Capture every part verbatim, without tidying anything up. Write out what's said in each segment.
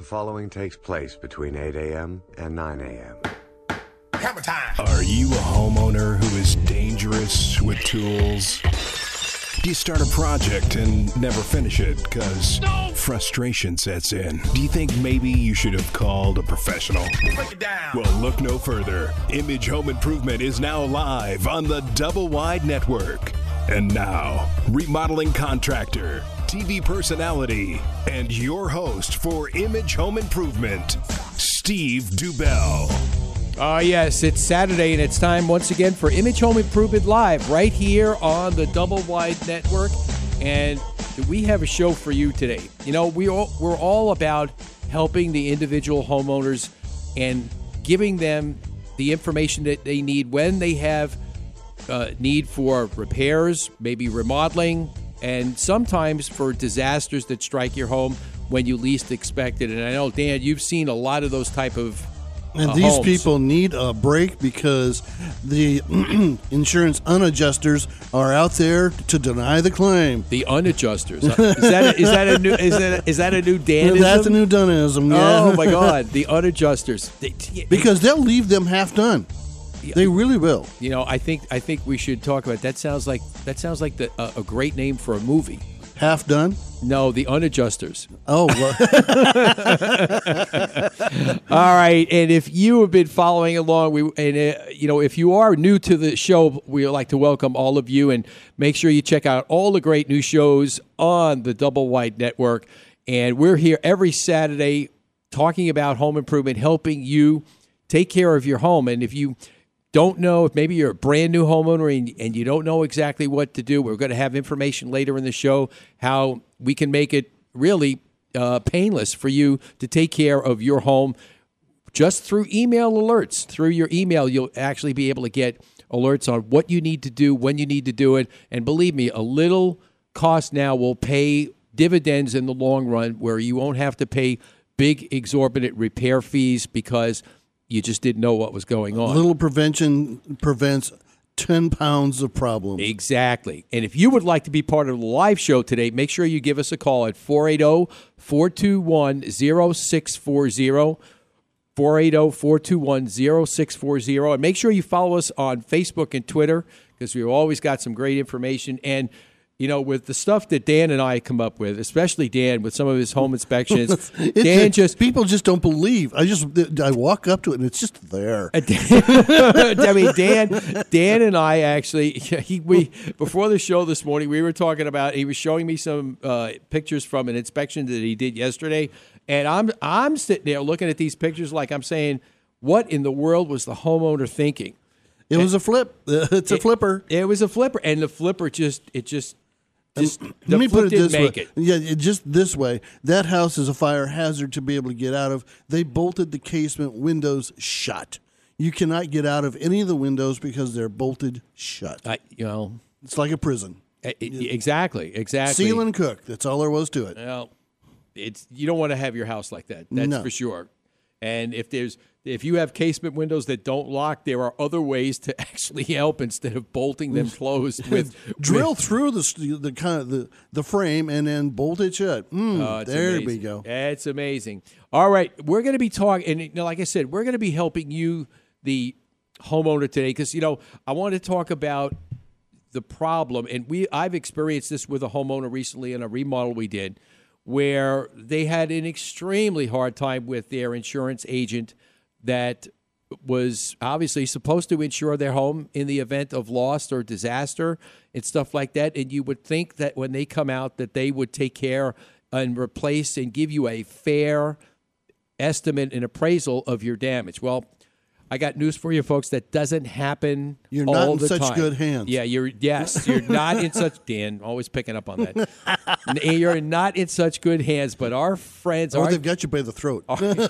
following takes place between eight a.m. and nine a.m. Hammer time. Are you a homeowner who is dangerous with tools? Do you start a project and never finish it because no. frustration sets in? Do you think maybe you should have called a professional? Break it down. Well, look no further. Image Home Improvement is now live on the Double Wide Network. And now, remodeling contractor, T V personality, and your host for Image Home Improvement, Steve Dubell. Oh, yes, it's Saturday, and it's time once again for Image Home Improvement Live right here on the Double Wide Network. And we have a show for you today. You know, we all, we're all about helping the individual homeowners and giving them the information that they need when they have uh, need for repairs, maybe remodeling, and sometimes for disasters that strike your home when you least expect it. And I know, Dan, you've seen a lot of those type of And uh, these homes. people need a break because the insurance unadjusters are out there to deny the claim. The unadjusters. Is that a, is that a new is that a, is that a new Danism? That's a new Dunism. Yeah. Oh my God, the unadjusters. They, because they'll leave them half done. They really will. You know, I think I think we should talk about that. Sounds like that sounds like the, uh, a great name for a movie. Half done? No, the unadjusters. Oh, well. All right. And if you have been following along, we and uh, you know, if you are new to the show, we would like to welcome all of you and make sure you check out all the great new shows on the Double Wide Network. And we're here every Saturday talking about home improvement, helping you take care of your home. And if you don't know, if maybe you're a brand new homeowner and, and you don't know exactly what to do, we're going to have information later in the show how we can make it really uh, painless for you to take care of your home just through email alerts. Through your email, you'll actually be able to get alerts on what you need to do, when you need to do it. And believe me, a little cost now will pay dividends in the long run where you won't have to pay big exorbitant repair fees because you just didn't know what was going on. A little prevention prevents ten pounds of problems. Exactly. And if you would like to be part of the live show today, make sure you give us a call at four eight zero, four two one, zero six four zero, four eight zero, four two one, zero six four zero. And make sure you follow us on Facebook and Twitter because we've always got some great information. And you know, with the stuff that Dan and I come up with, especially Dan with some of his home inspections, Dan just, just people just don't believe. I just I walk up to it and it's just there. I mean, Dan, Dan and I actually, he we before the show this morning, we were talking about. He was showing me some uh, pictures from an inspection that he did yesterday, and I'm I'm sitting there looking at these pictures like I'm saying, what in the world was the homeowner thinking? It was a flip. It's a it, flipper. It was a flipper, and the flipper just it just. Just, Let me put it this way. It. Yeah, it, just this way. That house is a fire hazard to be able to get out of. They bolted the casement windows shut. You cannot get out of any of the windows because they're bolted shut. I, you know, it's like a prison. It, exactly, exactly. Seal and cook. That's all there was to it. Well, it's you don't want to have your house like that. That's no. for sure. And if there's if you have casement windows that don't lock, there are other ways to actually help instead of bolting them closed with drill with, through the the kind of the, the frame and then bolt it shut. Mm, oh, there amazing. we go. It's amazing. All right, we're going to be talking, and you know, like I said, we're going to be helping you, the homeowner, today, because you know I want to talk about the problem, and we I've experienced this with a homeowner recently in a remodel we did, where they had an extremely hard time with their insurance agent that was obviously supposed to insure their home in the event of loss or disaster and stuff like that. And you would think that when they come out that they would take care and replace and give you a fair estimate and appraisal of your damage. Well, I got news for you, folks. That doesn't happen You're all not in the such time. good hands. Yeah, you're. Yes, you're not in such. Dan, always picking up on that. You're not in such good hands. But our friends, or our, they've got you by the throat.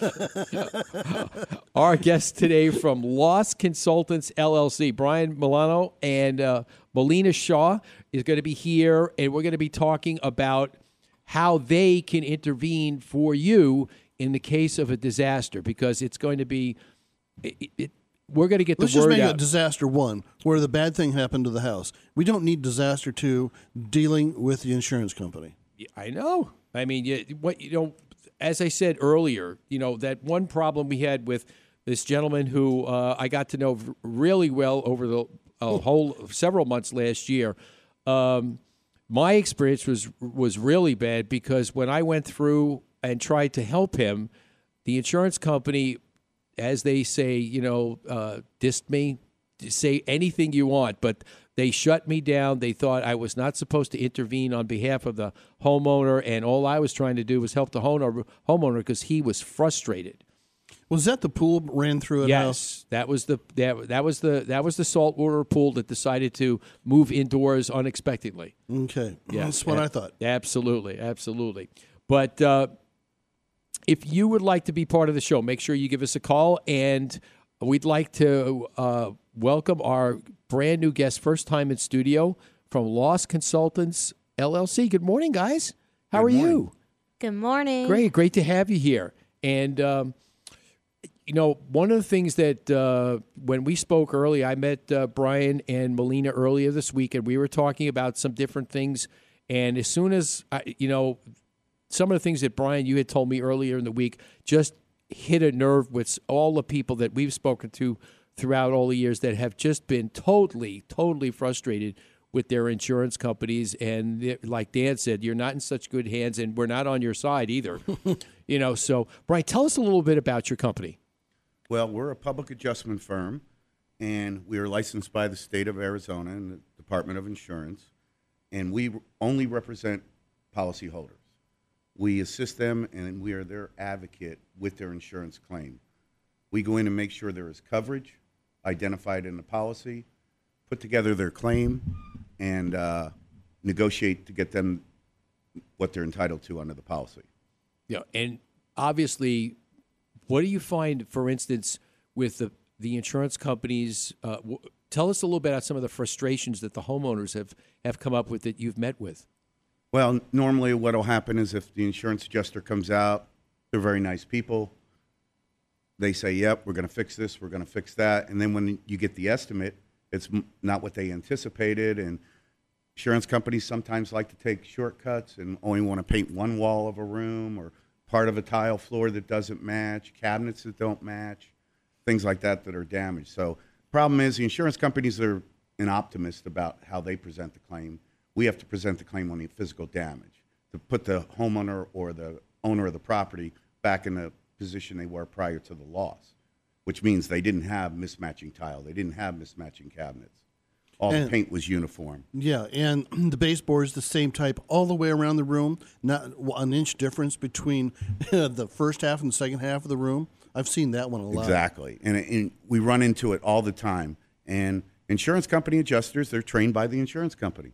Our, our guests today from Loss Consultants L L C, Brian Milano and uh, Melina Shaw, is going to be here, and we're going to be talking about how they can intervene for you in the case of a disaster, because it's going to be. It, it, we're going to get the Let's word just make out. it disaster one, where the bad thing happened to the house. We don't need disaster two dealing with the insurance company. I know. I mean, you, what you know, as I said earlier, you know, that one problem we had with this gentleman who uh, I got to know really well over the uh, whole several months last year. Um, my experience was was really bad because when I went through and tried to help him, the insurance company, as they say, you know, uh, dissed me, say anything you want, but they shut me down. They thought I was not supposed to intervene on behalf of the homeowner, and all I was trying to do was help the homeowner homeowner because he was frustrated. Was that the pool ran through it? Yes, house? that was the that, that was the that was the saltwater pool that decided to move indoors unexpectedly. Okay, Yeah, that's what a- I thought. Absolutely, absolutely. But uh, if you would like to be part of the show, make sure you give us a call, and we'd like to uh, welcome our brand new guest, first time in studio from Loss Consultants L L C. Good morning, guys. How are you? Good morning. Great, great to have you here. And um, you know, one of the things that uh, when we spoke earlier, I met uh, Brian and Melina earlier this week, and we were talking about some different things. And as soon as I, you know, some of the things that Brian you had told me earlier in the week just hit a nerve with all the people that we've spoken to throughout all the years that have just been totally, totally frustrated with their insurance companies. And like Dan said, you're not in such good hands, and we're not on your side either. You know, so Brian, tell us a little bit about your company. Well, we're a public adjustment firm, and we are licensed by the state of Arizona and the Department of Insurance, and we only represent policyholders. We assist them, and we are their advocate with their insurance claim. We go in and make sure there is coverage identified in the policy, put together their claim, and uh, negotiate to get them what they're entitled to under the policy. Yeah, and obviously, what do you find, for instance, with the, the insurance companies? Uh, w- tell us a little bit about some of the frustrations that the homeowners have, have come up with that you've met with. Well, normally what will happen is if the insurance adjuster comes out, they're very nice people. They say, yep, we're going to fix this, we're going to fix that. And then when you get the estimate, it's m- not what they anticipated. And insurance companies sometimes like to take shortcuts and only want to paint one wall of a room or part of a tile floor that doesn't match, cabinets that don't match, things like that that are damaged. So problem is the insurance companies are an optimist about how they present the claim. We have to present the claim on the physical damage to put the homeowner or the owner of the property back in the position they were prior to the loss, which means they didn't have mismatching tile. They didn't have mismatching cabinets. All And- the paint was uniform. Yeah, and the baseboard is the same type all the way around the room, not an inch difference between the first half and the second half of the room. I've seen that one a lot. Exactly. And, and we run into it all the time. And insurance company adjusters, they're trained by the insurance company.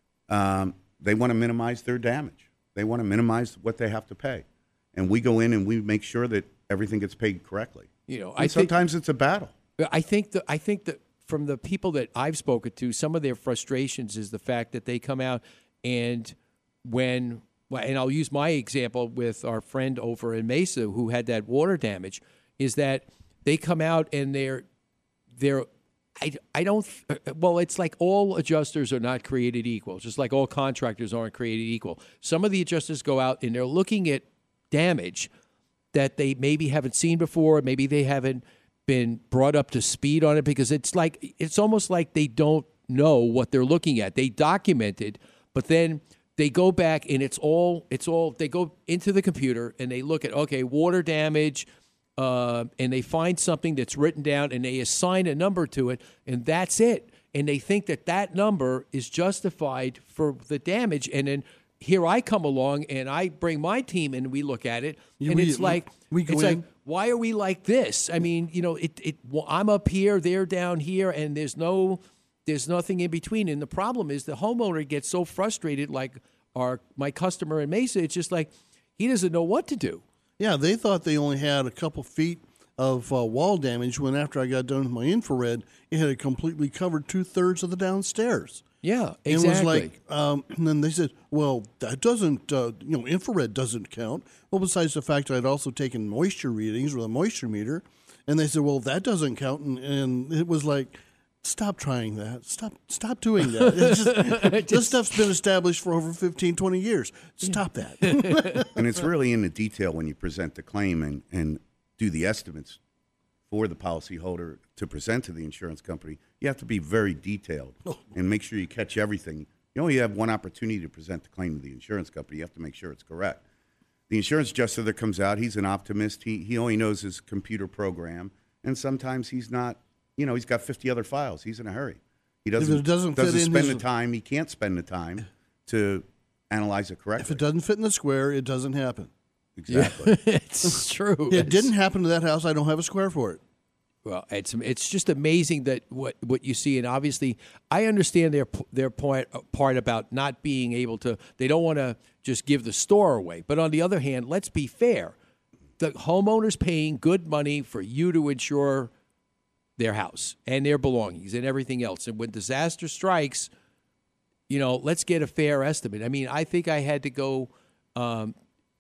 Um, they want to minimize their damage. They want to minimize what they have to pay. And we go in and we make sure that everything gets paid correctly. You know, And I think, sometimes it's a battle. I think that I think that from the people that I've spoken to, some of their frustrations is the fact that they come out and when, well, and I'll use my example with our friend over in Mesa who had that water damage, is that they come out and they're they're I, I don't well it's like all adjusters are not created equal, just like all contractors aren't created equal. Some of the adjusters go out and they're looking at damage that they maybe haven't seen before, maybe they haven't been brought up to speed on it, because it's like it's almost like they don't know what they're looking at. They document it, but then they go back and it's all it's all they go into the computer and they look at, okay, water damage, uh, and they find something that's written down and they assign a number to it, and that's it. And they think that that number is justified for the damage, and then here I come along and I bring my team and we look at it, You- and we- it's like we go it's in. like, why are we like this? I mean, you know, it it well, I'm up here, they're down here, and there's no there's nothing in between. And the problem is the homeowner gets so frustrated, like our my customer in Mesa. It's just like he doesn't know what to do. Yeah, they thought they only had a couple feet of uh, wall damage when after I got done with my infrared, it had completely covered two-thirds of the downstairs. Yeah, And exactly. it was like, um, and then they said, well, that doesn't, uh, you know, infrared doesn't count. Well, besides the fact that I'd also taken moisture readings with a moisture meter, and they said, well, that doesn't count. And, and it was like, Stop trying that. Stop stop doing that. It's just, this stuff's been established for over fifteen, twenty years. Stop that. And it's really in the detail when you present the claim and, and do the estimates for the policyholder to present to the insurance company. You have to be very detailed and make sure you catch everything. You only have one opportunity to present the claim to the insurance company. You have to make sure it's correct. The insurance adjuster that comes out, he's an optimist. He, he only knows his computer program, and sometimes he's not. You know, he's got fifty other files. He's in a hurry. He doesn't, If it doesn't fit in spend his- the time. He can't spend the time to analyze it correctly. If it doesn't fit in the square, it doesn't happen. Exactly. It's true. It It's- didn't happen to that house. I don't have a square for it. Well, it's it's just amazing that what, what you see, and obviously, I understand their their point part about not being able to. They don't want to just give the store away, but on the other hand, let's be fair. The homeowner's paying good money for you to insure their house and their belongings and everything else. And when disaster strikes, you know, let's get a fair estimate. I mean, I think I had to go. Um,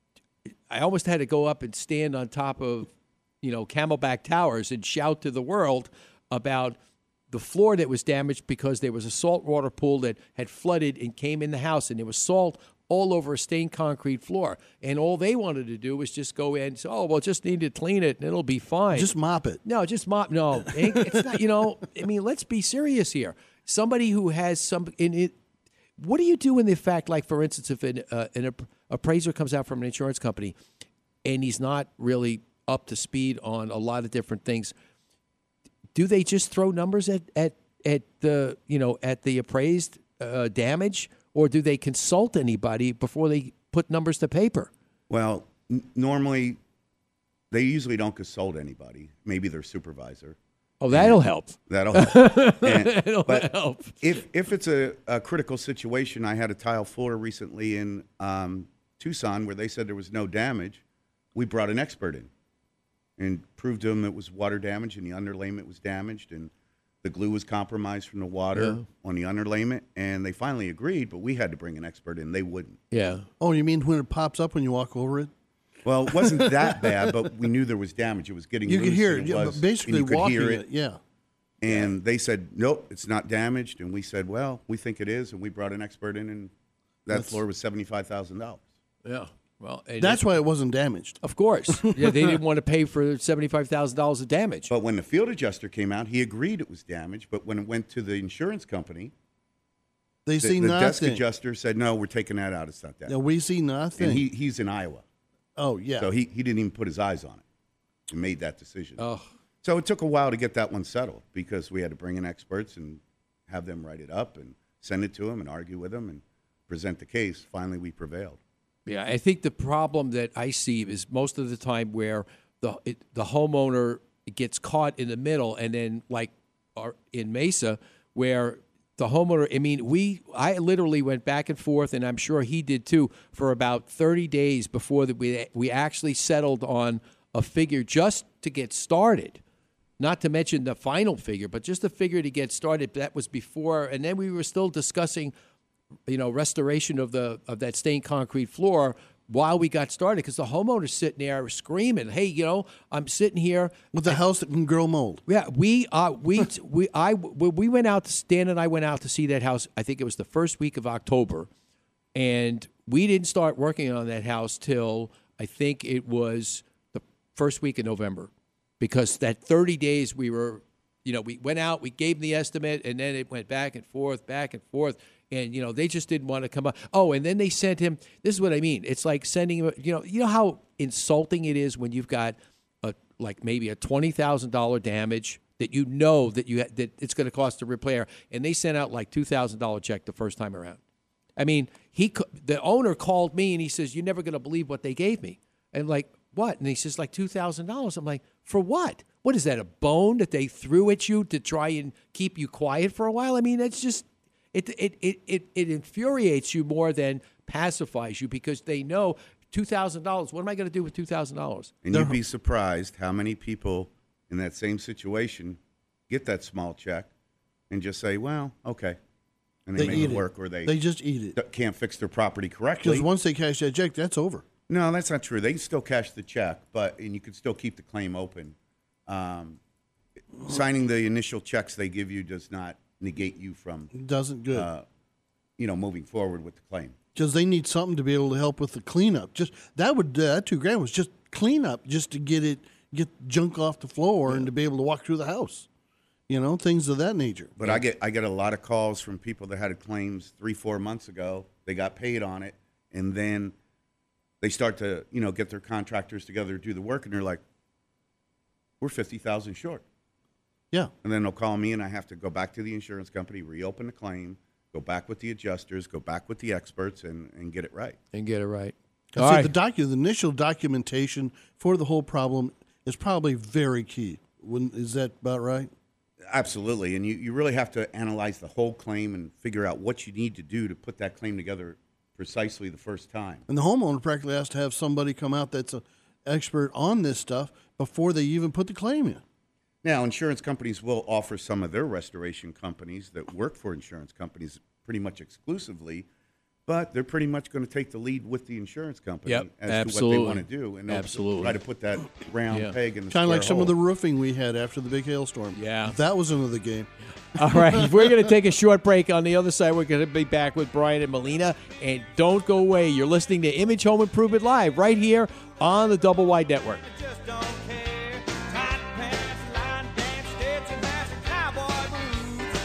I almost had to go up and stand on top of, you know, Camelback Towers and shout to the world about the floor that was damaged because there was a saltwater pool that had flooded and came in the house, and there was salt all over a stained concrete floor. And all they wanted to do was just go in and say, oh, well, just need to clean it and it'll be fine. Just mop it. No, just mop. No, it- it's not, you know, I mean, let's be serious here. Somebody who has some, in it, what do you do in the fact, like, for instance, if an, uh, an app- appraiser comes out from an insurance company and he's not really up to speed on a lot of different things, do they just throw numbers at, at, at the, you know, at the appraised uh, damage? Or do they consult anybody before they put numbers to paper? Well, n- normally, they usually don't consult anybody. Maybe their supervisor. Oh, that'll help. That'll help. And- It'll but help. if if it's a, a critical situation, I had a tile floor recently in um, Tucson where they said there was no damage. We brought an expert in and proved to them it was water damage and the underlayment was damaged and the glue was compromised from the water Yeah. on the underlayment, and they finally agreed, but we had to bring an expert in. They wouldn't. Yeah. Oh, you mean when it pops up when you walk over it? Well, it wasn't that bad, but we knew there was damage. It was getting You loose. could hear and it. Yeah, was- but basically, and you could walking hear it. Yeah. And they said, nope, it's not damaged. And we said, well, we think it is. And we brought an expert in, and that That's- floor was seventy-five thousand dollars. Yeah. Well, and That's it- why it wasn't damaged. of course. Yeah, they didn't want to pay for seventy-five thousand dollars of damage. But when the field adjuster came out, he agreed it was damaged. But when it went to the insurance company, They the, see the desk nothing. adjuster said, no, we're taking that out. It's not that. Yeah, we see nothing. And he, he's in Iowa. oh, yeah. So he, he didn't even put his eyes on it and made that decision. Oh. So it took a while to get that one settled because we had to bring in experts and have them write it up and send it to him and argue with him and present the case. Finally, we prevailed. Yeah, I think the problem that I see is most of the time where the it, the homeowner gets caught in the middle, and then like our, in Mesa, where the homeowner. I mean, we I literally went back and forth, and I'm sure he did too, for about thirty days before that we we actually settled on a figure just to get started. Not to mention the final figure, but just the figure to get started. That was before, and then we were still discussing, you know, restoration of the of that stained concrete floor while we got started, because the homeowner's sitting there screaming, "Hey, you know, I'm sitting here With a house that can grow mold. yeah, we uh, we we I we we went out. Stan and I went out to see that house. I think it was the first week of October, and we didn't start working on that house till I think it was the first week of November, because that thirty days we were, you know, we went out, we gave them the estimate, and then it went back and forth, back and forth. And, you know, they just didn't want to come up. Oh, and then they sent him. This is what I mean. It's like sending him, you know, you know how insulting it is when you've got a, like maybe a twenty thousand dollars damage that you know that you that it's going to cost to repair, and they sent out like two thousand dollars check the first time around. I mean, he the owner called me and he says, "You're never going to believe what they gave me." And like, what? And he says, like two thousand dollars. I'm like, for what? What is that, a bone that they threw at you to try and keep you quiet for a while? I mean, it's just, it it it it, it infuriates you more than pacifies you, because they know two thousand dollars. What am I going to do with two thousand dollars? And you'd be surprised how many people in that same situation get that small check and just say, well, okay. And they, They make eat it it. work, or they, They just eat it. d- can't fix their property correctly. Because once they cash that check, that's over. No, that's not true. They can still cash the check, but and you can still keep the claim open. Um, signing the initial checks they give you does not negate you from, Doesn't good. uh, you know, moving forward with the claim. Because they need something to be able to help with the cleanup. Just that would uh, that two grand was just cleanup, just to get it get junk off the floor and to be able to walk through the house. You know, things of that nature. But I get I get a lot of calls from people that had claims three, four months ago. They got paid on it, and then they start to, you know, get their contractors together to do the work, and they're like, "We're fifty thousand short." Yeah. And then they'll call me, and I have to go back to the insurance company, reopen the claim, go back with the adjusters, go back with the experts, and, and get it right. And get it right. See, All right. the docu- the initial documentation for the whole problem is probably very key. Wouldn't, is that about right? Absolutely. And you, you really have to analyze the whole claim and figure out what you need to do to put that claim together precisely the first time. And the homeowner practically has to have somebody come out that's an expert on this stuff before they even put the claim in. Now, insurance companies will offer some of their restoration companies that work for insurance companies pretty much exclusively, but they're pretty much going to take the lead with the insurance company Yep, as absolutely. to what they want to do. And they'll Absolutely. try to put that round Yeah. peg in the Kind of like square some of the hole. roofing we had after the big hailstorm. Yeah. That was another game. All right, we're going to take a short break. On the other side, we're going to be back with Brian and Melina. And don't go away. You're listening to Image Home Improvement Live right here on the Double Wide Network. Just don't care. Tight pants, line dance, Stetson hats, and cowboy boots.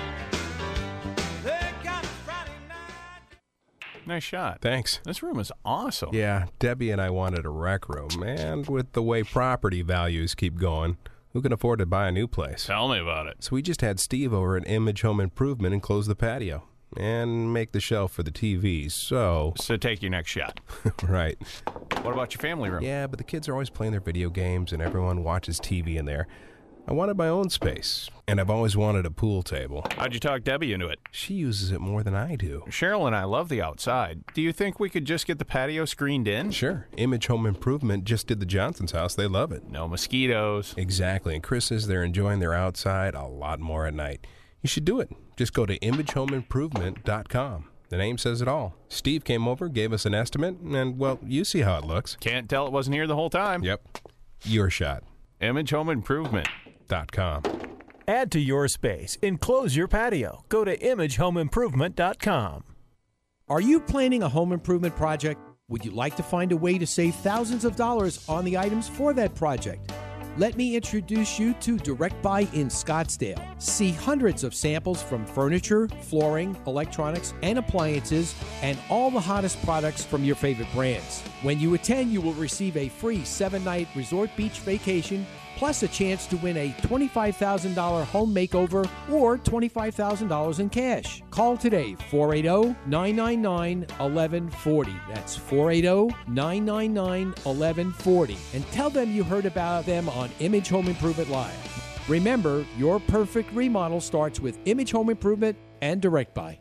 They got Friday night. Nice shot. Thanks. This room is awesome. Yeah, Debbie and I wanted a rec room, and with the way property values keep going, who can afford to buy a new place? Tell me about it. So we just had Steve over at Image Home Improvement and close the patio and make the shelf for the T V. So, So take your next shot. right. What about your family room? Yeah, but the kids are always playing their video games and everyone watches T V in there. I wanted my own space, and I've always wanted a pool table. How'd you talk Debbie into it? She uses it more than I do. Cheryl and I love the outside. Do you think we could just get the patio screened in? Sure. Image Home Improvement just did the Johnson's house. They love it. No mosquitoes. Exactly. And Chris says they're enjoying their outside a lot more at night. You should do it. Just go to image home improvement dot com. The name says it all. Steve came over, gave us an estimate, and, well, you see how it looks. Can't tell it wasn't here the whole time. Yep. Your shot. Image Home Improvement. Dot com. Add to your space. Enclose your patio. Go to image home improvement dot com. Are you planning a home improvement project? Would you like to find a way to save thousands of dollars on the items for that project? Let me introduce you to Direct Buy in Scottsdale. See hundreds of samples from furniture, flooring, electronics, and appliances, and all the hottest products from your favorite brands. When you attend, you will receive a free seven-night resort beach vacation, plus a chance to win a twenty-five thousand dollars home makeover or twenty-five thousand dollars in cash. Call today, four eight zero, nine nine nine, one one four zero. That's four eight zero, nine nine nine, one one four zero. And tell them you heard about them on Image Home Improvement Live. Remember, your perfect remodel starts with Image Home Improvement and Direct Buy.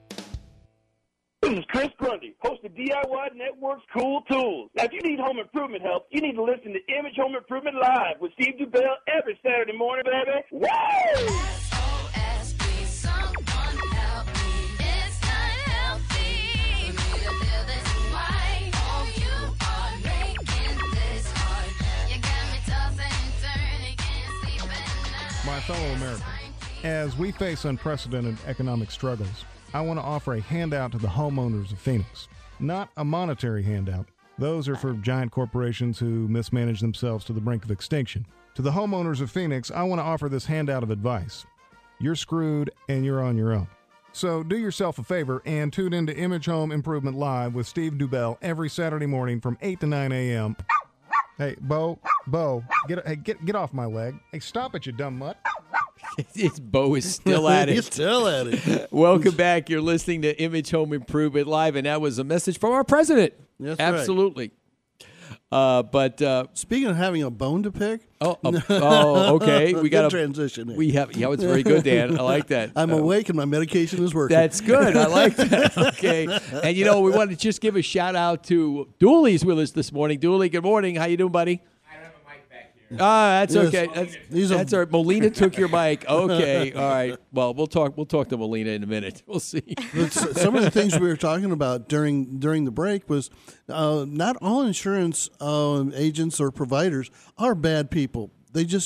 This is Chris Grundy, host of D I Y Network's Cool Tools. Now, if you need home improvement help, you need to listen to Image Home Improvement Live with Steve Dubell every Saturday morning, baby. Woo! S O S, please someone help me. It's not healthy for me to feel this way. Oh, you are making this hard. You got me tossing and turning, can't sleep at night. My fellow Americans, as we face unprecedented economic struggles, I want to offer a handout to the homeowners of Phoenix. Not a monetary handout. Those are for giant corporations who mismanage themselves to the brink of extinction. To the homeowners of Phoenix, I want to offer this handout of advice. You're screwed and you're on your own. So do yourself a favor and tune into Image Home Improvement Live with Steve Dubell every Saturday morning from eight to nine a.m. Hey, Bo, Bo, get, hey, get, get off my leg. Hey, stop it, you dumb mutt. It's Bo is still at it. He's still at it. Welcome back. You're listening to Image Home Improvement Live, and that was a message from our president. That's right. Absolutely. Uh, but uh, Speaking of having a bone to pick, oh, uh, oh, okay, we got Good a transition here. We have, yeah, it's very good, Dan. I like that. I'm Uh, awake and my medication is working. That's good. I like that. Okay, and you know, we want to just give a shout out to Dooley's with us this morning. Dooley, good morning. How you doing, buddy? Ah, that's Yes. okay. That's, These are- that's all right. Molina took your mic. Okay, all right. Well, we'll talk. We'll talk to Molina in a minute. We'll see. But s- some of the things we were talking about during during the break was uh, not all insurance uh, agents or providers are bad people. They just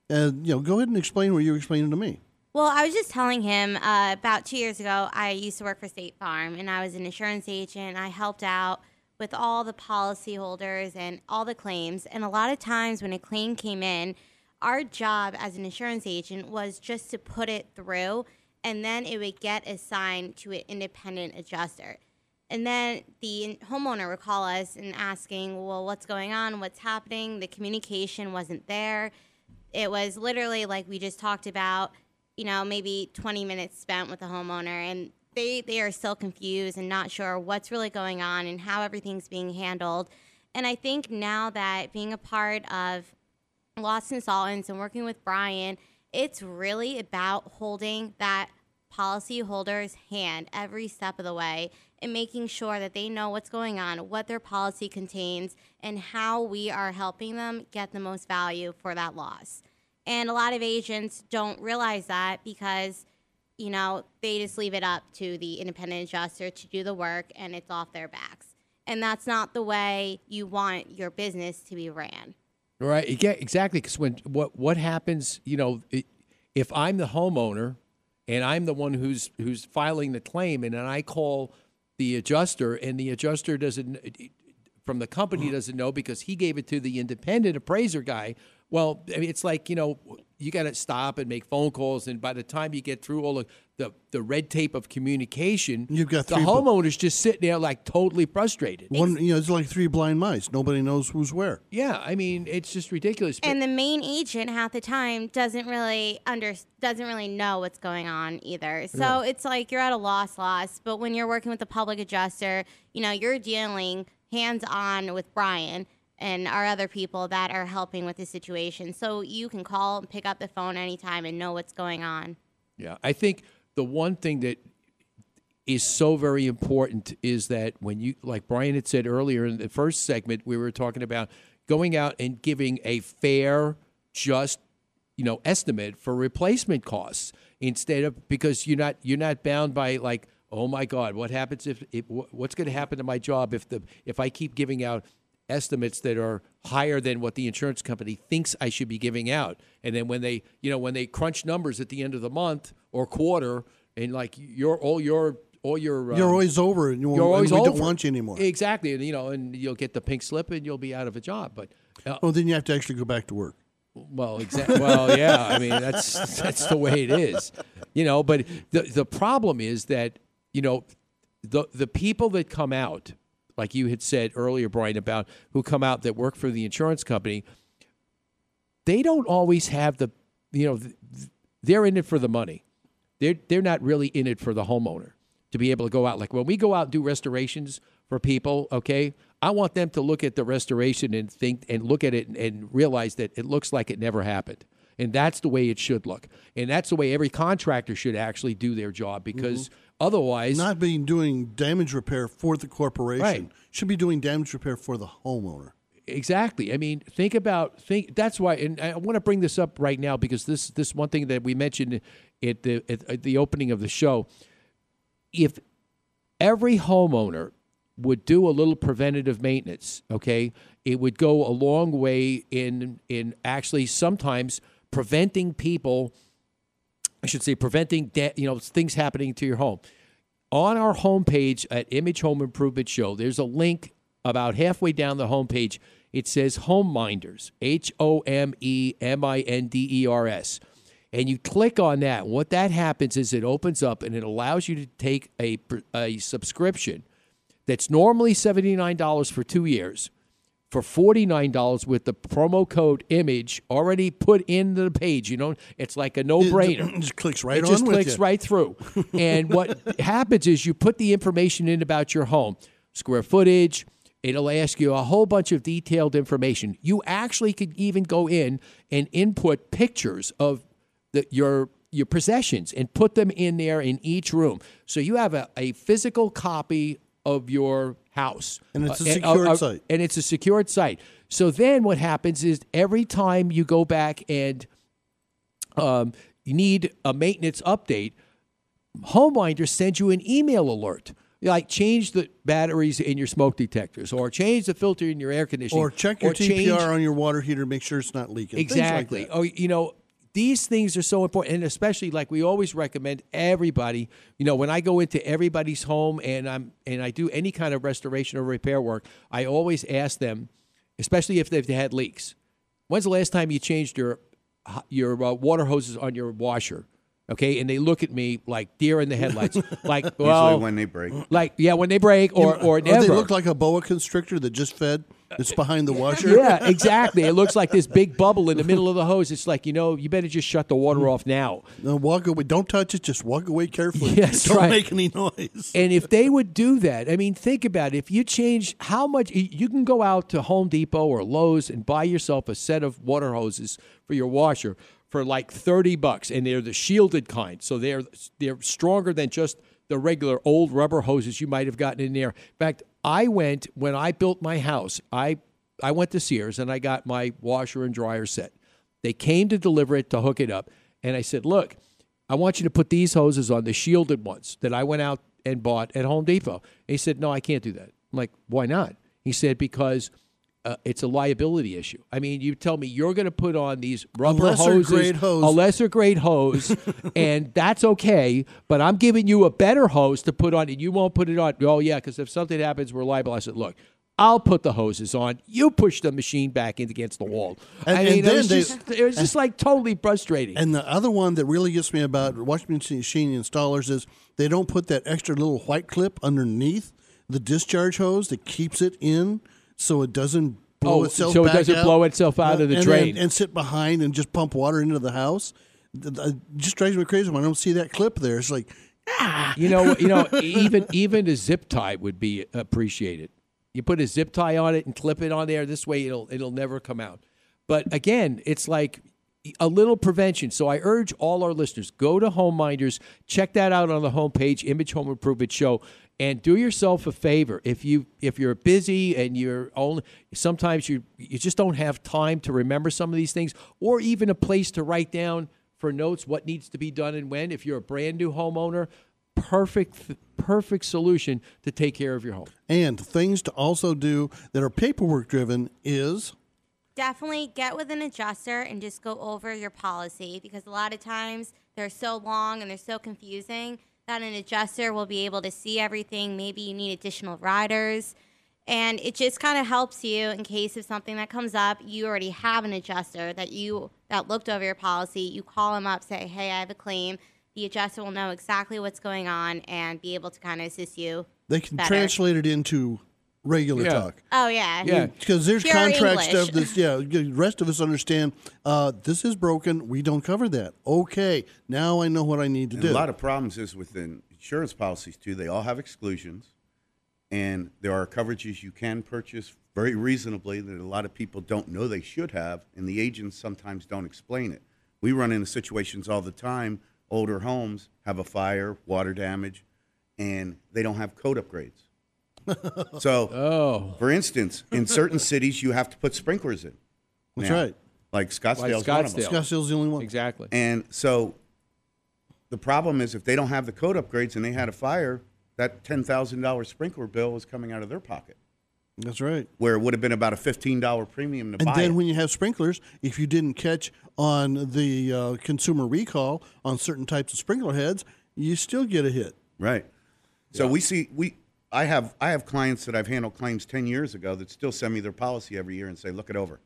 And, you know, go ahead and explain what you were explaining to me. Well, I was just telling him uh, about two years ago, I used to work for State Farm, and I was an insurance agent. I helped out with all the policyholders and all the claims. And a lot of times when a claim came in, our job as an insurance agent was just to put it through, and then it would get assigned to an independent adjuster. And then the homeowner would call us and asking, well, what's going on? What's happening? The communication wasn't there. It was literally like we just talked about, you know, maybe twenty minutes spent with the homeowner, and they, they are still confused and not sure what's really going on and how everything's being handled. And I think now that being a part of Lost Consultants and working with Brian, it's really about holding that policyholder's hand every step of the way and making sure that they know what's going on, what their policy contains, and how we are helping them get the most value for that loss. And a lot of agents don't realize that because, you know, they just leave it up to the independent adjuster to do the work, and it's off their backs. And that's not the way you want your business to be ran. Right, yeah, exactly. Because when what what happens, you know, if I'm the homeowner and I'm the one who's who's filing the claim, and then I call the adjuster, and the adjuster doesn't, from the company doesn't know because he gave it to the independent appraiser guy. Well, I mean, it's like, you know, you got to stop and make phone calls, and by the time you get through all the, the, the red tape of communication, You've got the three homeowner's just sitting there like totally frustrated. One, you know, it's like three blind mice. Nobody knows who's where. Yeah, I mean, it's just ridiculous. And the main agent half the time doesn't really under doesn't really know what's going on either. So Yeah. it's like you're at a loss loss. But when you're working with the public adjuster, you know, you're dealing hands on with Brian and our other people that are helping with the situation. So you can call and pick up the phone anytime and know what's going on. Yeah, I think the one thing that is so very important is that when you, like Brian had said earlier in the first segment, we were talking about going out and giving a fair, just, you know, estimate for replacement costs instead of, because you're not you're not bound by like, oh my God, what happens if, if what's going to happen to my job if the if I keep giving out estimates that are higher than what the insurance company thinks I should be giving out. And then when they, you know, when they crunch numbers at the end of the month or quarter, and like your all your all your um, You're always over, and you you're always and we over. don't want you anymore. Exactly, and you know, and you'll get the pink slip, and you'll be out of a job. But uh, Oh, then you have to actually go back to work. well, exactly. Well, yeah. I mean, that's that's the way it is, you know. But the the problem is that, you know, the the people that come out, like you had said earlier, Brian, about who come out that work for the insurance company, they don't always have the, you know, they're in it for the money. They're they're not really in it for the homeowner to be able to go out. Like when we go out and do restorations for people, okay, I want them to look at the restoration and think and look at it and, and realize that it looks like it never happened. And that's the way it should look. And that's the way every contractor should actually do their job, because otherwise, Not being doing damage repair for the corporation. Right. Should be doing damage repair for the homeowner. exactly. I mean, think about think. That's why, and I want to bring this up right now because this this one thing that we mentioned at the at, at the opening of the show. If every homeowner would do a little preventative maintenance, okay, it would go a long way in in actually sometimes preventing people. I should say preventing de- you know things happening to your home. On our homepage at Image Home Improvement Show, there's a link about halfway down the homepage. It says Home Minders, H O M E M I N D E R S. And you click on that. What that happens is it opens up and it allows you to take a, a subscription that's normally seventy-nine dollars for two years for forty-nine dollars with the promo code IMAGE already put in the page. You know, it's like a no-brainer. It just clicks right it on just with clicks you. right through. And what happens is you put the information in about your home, square footage. It'll ask you a whole bunch of detailed information. You actually could even go in and input pictures of the, your your possessions and put them in there in each room. So you have a, a physical copy of your house. And it's a Uh, secured uh, uh, site. And it's a secured site. So then what happens is every time you go back and um, you need a maintenance update, HomeMinder sends you an email alert Like change the batteries in your smoke detectors, or change the filter in your air conditioning, Or check your T P R change- on your water heater, make sure it's not leaking. Things like Exactly. that. Oh, you know, these things are so important, and especially like we always recommend everybody. You know, when I go into everybody's home and I'm and I do any kind of restoration or repair work, I always ask them, especially if they've had leaks. When's the last time you changed your your uh, water hoses on your washer? Okay, and they look at me like deer in the headlights. Like, well, Usually when they break. like yeah, when they break or You- or never. they look like a boa constrictor that just fed. It's behind the washer. Yeah, exactly. It looks like this big bubble in the middle of the hose. It's like, you know, you better just shut the water off now. No, walk away. Don't touch it. Just walk away carefully. Yes, Don't right. make any noise. And if they would do that, I mean, think about it. If you change how much, you can go out to Home Depot or Lowe's and buy yourself a set of water hoses for your washer for like thirty bucks, and they're the shielded kind. So they're they're stronger than just the regular old rubber hoses you might have gotten in there. In fact, I went, when I built my house, I I went to Sears and I got my washer and dryer set. They came to deliver it to hook it up. And I said, look, I want you to put these hoses on, the shielded ones that I went out and bought at Home Depot. And he said, no, I can't do that. I'm like, why not? He said, because uh, it's a liability issue. I mean, you tell me you're going to put on these rubber lesser hoses, grade hose. a lesser grade hose, and that's okay, but I'm giving you a better hose to put on, and you won't put it on. Oh, yeah, because if something happens, we're liable. I said, look, I'll put the hoses on. You push the machine back in against the wall. And- I and mean, it then was, they- just, it was just like totally frustrating. And the other one that really gets me about washing machine installers is they don't put that extra little white clip underneath the discharge hose that keeps it in, so it doesn't blow Oh, itself so it back doesn't out. blow itself out of the and, drain. and, and sit behind and just pump water into the house. Th- th- It just drives me crazy when I don't see that clip there. It's like, You know, you know, even even a zip tie would be appreciated. You put a zip tie on it and clip it on there. This way, it'll it'll never come out. But again, it's like a little prevention. So I urge all our listeners, go to Home Minders, check that out on the homepage, Image Home Improvement Show, and do yourself a favor. If you if you're busy and you're only sometimes you you just don't have time to remember some of these things, or even a place to write down for notes what needs to be done and when. If you're a brand new homeowner, perfect perfect solution to take care of your home. and things to also do that are paperwork driven is Definitely get with an adjuster and just go over your policy, because a lot of times they're so long and they're so confusing that an adjuster will be able to see everything. Maybe you need additional riders, and it just kind of helps you in case of something that comes up. You already have an adjuster that you that looked over your policy. You call them up, say, hey, I have a claim. The adjuster will know exactly what's going on and be able to kind of assist you. they can better. translate it into regular Yeah. talk. Oh yeah, Yeah. Because there's Pure contract English. stuff that's, yeah, the rest of us understand, uh, this is broken. We don't cover that. Okay, now I know what I need to And do. a lot of problems is within insurance policies too. They all have exclusions, and there are coverages you can purchase very reasonably that a lot of people don't know they should have, and the agents sometimes don't explain it. We run into situations all the time. Older homes have a fire, water damage, and they don't have code upgrades. So, Oh. for instance, in certain cities, you have to put sprinklers in. That's now. right. Like Scottsdale's Like one of them. Scottsdale. Scottsdale's the only one. Exactly. And so the problem is if they don't have the code upgrades and they had a fire, that ten thousand dollars sprinkler bill is coming out of their pocket, That's right. where it would have been about a fifteen dollars premium to And buy then it. when you have sprinklers, if you didn't catch on the uh, consumer recall on certain types of sprinkler heads, you still get a hit. Right. So we see we I have I have clients that I've handled claims ten years ago that still send me their policy every year and say, look it over.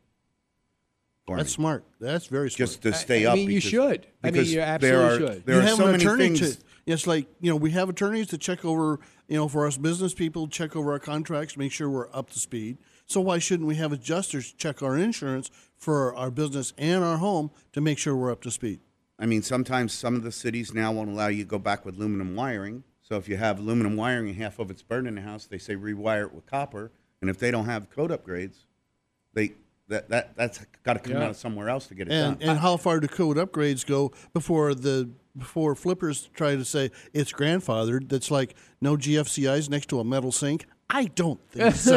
for That's me." smart. That's very smart. Just to stay I up. mean, you because- should. I mean, because you there absolutely are, should. There you are have so an many attorney things. to. It's like, you know, we have attorneys to check over, you know, for us business people, check over our contracts, make sure we're up to speed. So why shouldn't we have adjusters check our insurance for our business and our home to make sure we're up to speed? I mean, sometimes some of the cities now won't allow you to go back with aluminum wiring. So if you have aluminum wiring and half of it's burned in the house, they say rewire it with copper. And if they don't have code upgrades, they that, that that's got to come Yeah. out of somewhere else to get it And done. and how far do code upgrades go before the before flippers try to say it's grandfathered? That's like no G F C Is next to a metal sink. I don't think so.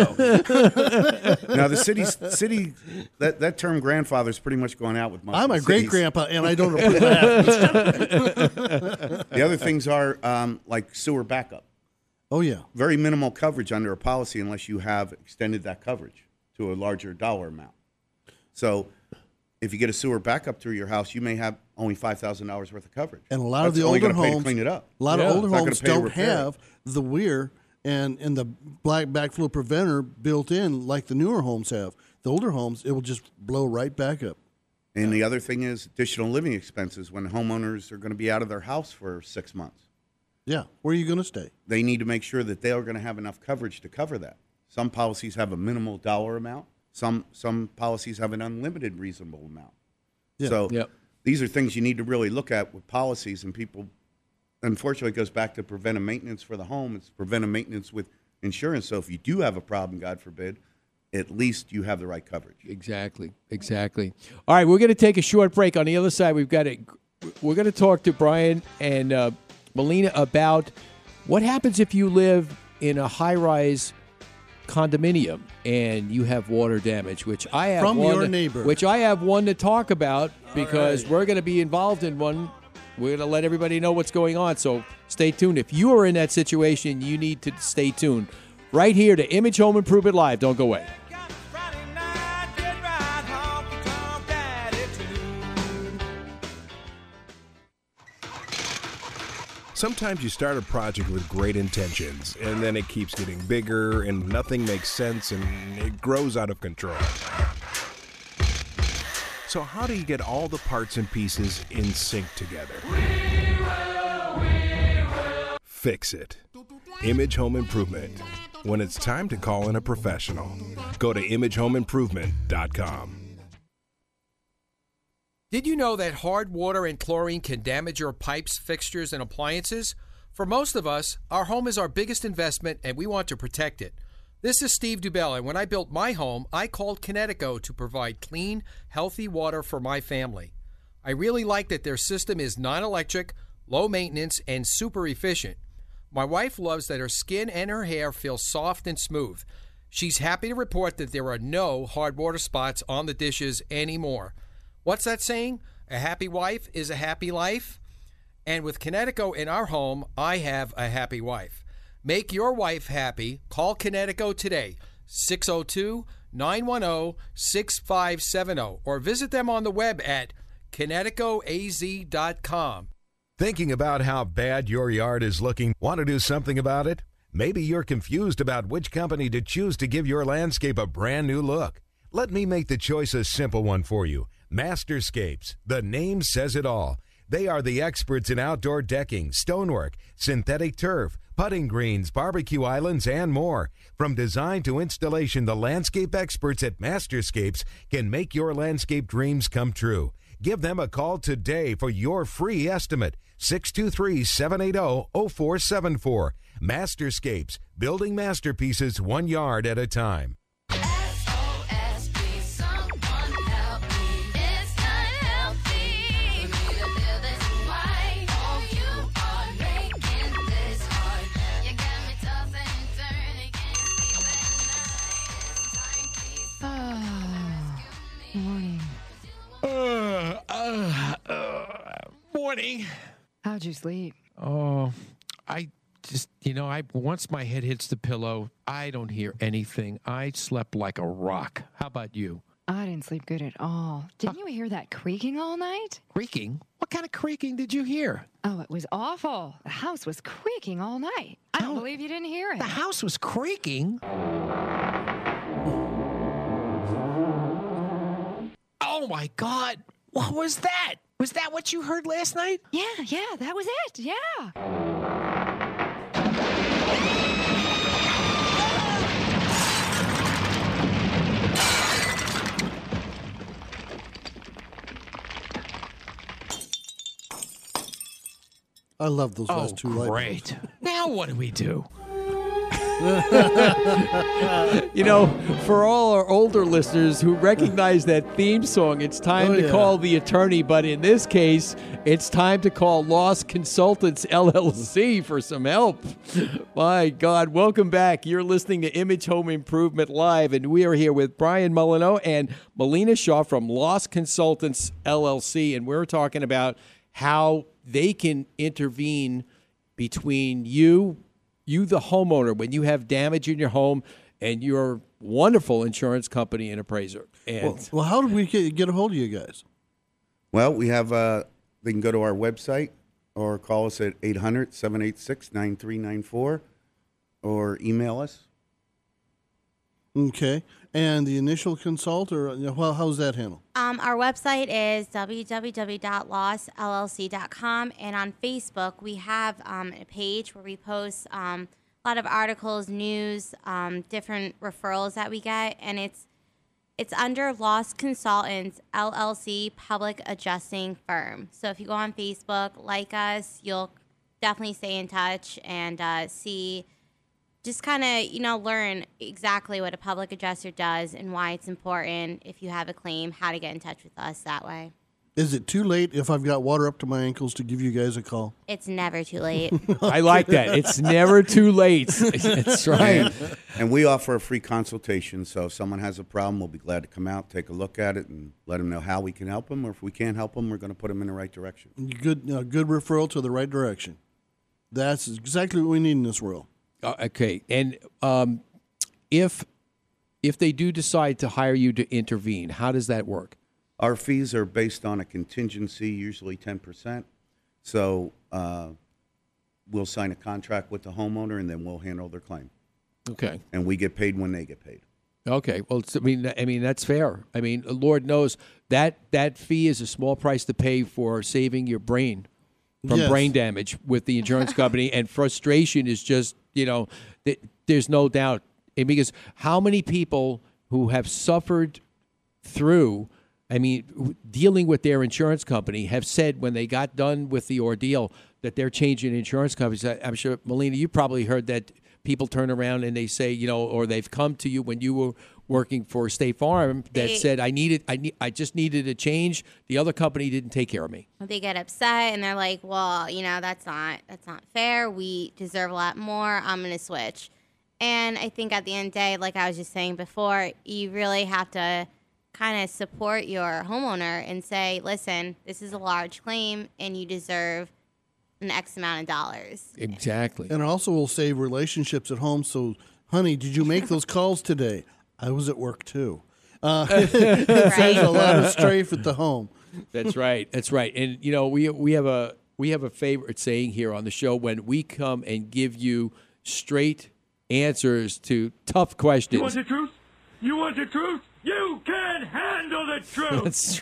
Now the city's city that, that term grandfather is pretty much going out with most I'm of a the great cities. grandpa, and I don't approve that. The other things are um, like sewer backup. Oh, yeah. Very minimal coverage under a policy unless you have extended that coverage to a larger dollar amount. So if you get a sewer backup through your house, you may have only five thousand dollars worth of coverage. And a lot That's of the only older gonna pay to homes, clean it up. a lot Yeah. of older It's not gonna homes pay to don't repair it. have the weir and, and the black backflow preventer built in like the newer homes have. The older homes, it will just blow right back up. And the other thing is additional living expenses when homeowners are going to be out of their house for six months. Yeah, where are you going to stay? They need to make sure that they are going to have enough coverage to cover that. Some policies have a minimal dollar amount. Some some policies have an unlimited reasonable amount. Yeah. So Yep. these are things you need to really look at with policies, and people, unfortunately, it goes back to preventive maintenance for the home. It's preventive maintenance with insurance. So if you do have a problem, God forbid, at least you have the right coverage. Exactly, exactly. All right, we're going to take a short break. On the other side, we've got a, we're going to talk to Brian and uh, Melina about what happens if you live in a high-rise condominium and you have water damage, which I have From one your to- neighbor. which I have one to talk about because we're going to be involved in one. We're going to let everybody know what's going on. So stay tuned. If you are in that situation, you need to stay tuned. Right here to Image Home Improvement Live. Don't go away. Sometimes you start a project with great intentions, and then it keeps getting bigger, and nothing makes sense, and it grows out of control. So how do you get all the parts and pieces in sync together? Fix it. Image Home Improvement. When it's time to call in a professional, go to image home improvement dot com. Did you know that hard water and chlorine can damage your pipes, fixtures, and appliances? For most of us, our home is our biggest investment and we want to protect it. This is Steve Dubell, and when I built my home, I called Connecticut to provide clean, healthy water for my family. I really like that their system is non-electric, low maintenance, and super efficient. My wife loves that her skin and her hair feel soft and smooth. She's happy to report that there are no hard water spots on the dishes anymore. What's that saying? A happy wife is a happy life? And with Connecticut in our home, I have a happy wife. Make your wife happy. Call Connecticut today, six oh two, nine one oh, six five seven oh, or visit them on the web at connecticut a z dot com. Thinking about how bad your yard is looking? Want to do something about it? Maybe you're confused about which company to choose to give your landscape a brand new look. Let me make the choice a simple one for you. Masterscapes. The name says it all. They are the experts in outdoor decking, stonework, synthetic turf, putting greens, barbecue islands, and more. From design to installation, the landscape experts at Masterscapes can make your landscape dreams come true. Give them a call today for your free estimate. six two three, seven eight zero, zero four seven four. Masterscapes, building masterpieces one yard at a time. S O S, please someone help me. It's not healthy for me to feel this way. Oh, you are making this hard. You got me tossing and turning, can't sleep at night. It's time, please. Morning. Uh, uh, uh, morning. How'd you sleep? Oh, I just, you know, I once my head hits the pillow, I don't hear anything. I slept like a rock. How about you? I didn't sleep good at all. Didn't you hear that creaking all night? Creaking? What kind of creaking did you hear? Oh, it was awful. The house was creaking all night. I don't believe you didn't hear it. The house was creaking? Oh, my God. What was that? Was that what you heard last night? Yeah, yeah, that was it. Yeah. I love those Oh, last two light bulbs. great. Now what do we do? You know, for all our older listeners who recognize that theme song, it's time Oh, to yeah. call the attorney. But in this case, it's time to call Lost Consultants L L C for some help. My God, welcome back. You're listening to Image Home Improvement Live, and we are here with Brian Molyneux and Melina Shaw from Lost Consultants L L C, and we're talking about how they can intervene between you you, the homeowner, when you have damage in your home and your wonderful insurance company and appraiser. And Well, well, how did we get, get a hold of you guys? Well, we have, uh, they can go to our website or call us at eight hundred, seven eight six, nine three nine four or email us. Okay. And the initial consult, or you know, well, how's that handled? Um, our website is w w w dot loss l l c dot com, and on Facebook we have um, a page where we post um, a lot of articles, news, um, different referrals that we get, and it's it's under Loss Consultants L L C Public Adjusting Firm. So if you go on Facebook, like us, you'll definitely stay in touch and uh, see. Just kind of, you know, learn exactly what a public adjuster does and why it's important if you have a claim, how to get in touch with us that way. Is it too late if I've got water up to my ankles to give you guys a call? It's never too late. I like that. It's never too late. That's right. And, and we offer a free consultation, so if someone has a problem, we'll be glad to come out, take a look at it, and let them know how we can help them, or if we can't help them, we're going to put them in the right direction. Good, uh, good referral to the right direction. That's exactly what we need in this world. Uh, okay, and um, if if they do decide to hire you to intervene, how does that work? Our fees are based on a contingency, usually ten percent. So uh, we'll sign a contract with the homeowner, and then we'll handle their claim. Okay. And we get paid when they get paid. Okay. Well, it's, I mean, I mean that's fair. I mean, Lord knows that that fee is a small price to pay for saving your brain from Yes. brain damage with the insurance company, and frustration is just, you know, th- there's no doubt. And because how many people who have suffered through, I mean, w- dealing with their insurance company have said when they got done with the ordeal that they're changing insurance companies. I- I'm sure, Melina, you probably heard that people turn around and they say, you know, or they've come to you when you were working for State Farm that They- said, I needed, I need, I just needed a change. The other company didn't take care of me. They get upset and they're like, well, you know, that's not that's not fair. We deserve a lot more. I'm going to switch. And I think at the end of the day, like I was just saying before, you really have to kind of support your homeowner and say, listen, this is a large claim and you deserve an X amount of dollars. Exactly. And also will save relationships at home. So, honey, did you make those calls today? I was at work too. Uh, it saves a lot of strafe at the home. That's right. That's right. And you know, we we have a we have a favorite saying here on the show when we come and give you straight answers to tough questions. You want the truth? You want the truth? You can handle the truth. That's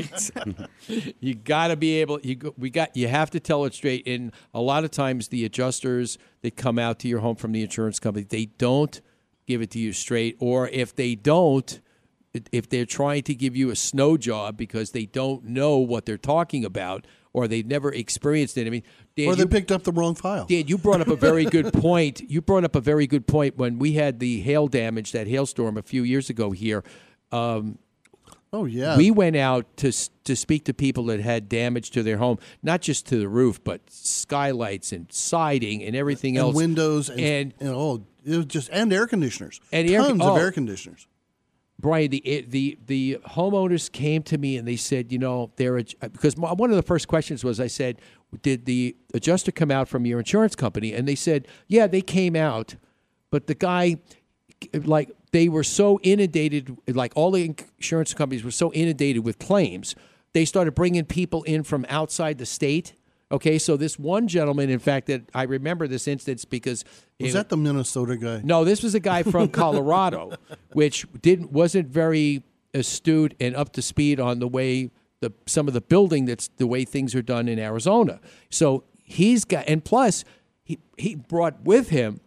right. You got to be able. You go- we got. You have to tell it straight. And a lot of times, the adjusters that come out to your home from the insurance company, they don't give it to you straight. Or if they don't, if they're trying to give you a snow job because they don't know what they're talking about or they've never experienced it. I mean, Dan, Or they you- picked up the wrong file. Dan, you brought up a very good point. You brought up a very good point when we had the hail damage, that hailstorm a few years ago here. Um, oh yeah, we went out to s- to speak to people that had damage to their home, not just to the roof, but skylights and siding and everything and else, windows and, and and oh, it was just and air conditioners. And air- tons oh. of air conditioners. Brian, the it- the the homeowners came to me and they said, you know, they're a, because my- one of the first questions was, I said, did the adjuster come out from your insurance company? And they said, yeah, they came out, but the guy, like, they were so inundated, like all the insurance companies were so inundated with claims, they started bringing people in from outside the state. Okay, so this one gentleman, in fact, that I remember this instance because Was it- that the Minnesota guy? no, this was a guy from Colorado, which didn't wasn't very astute and up to speed on the way the some of the building that's the way things are done in Arizona. So he's got, and plus he he brought with him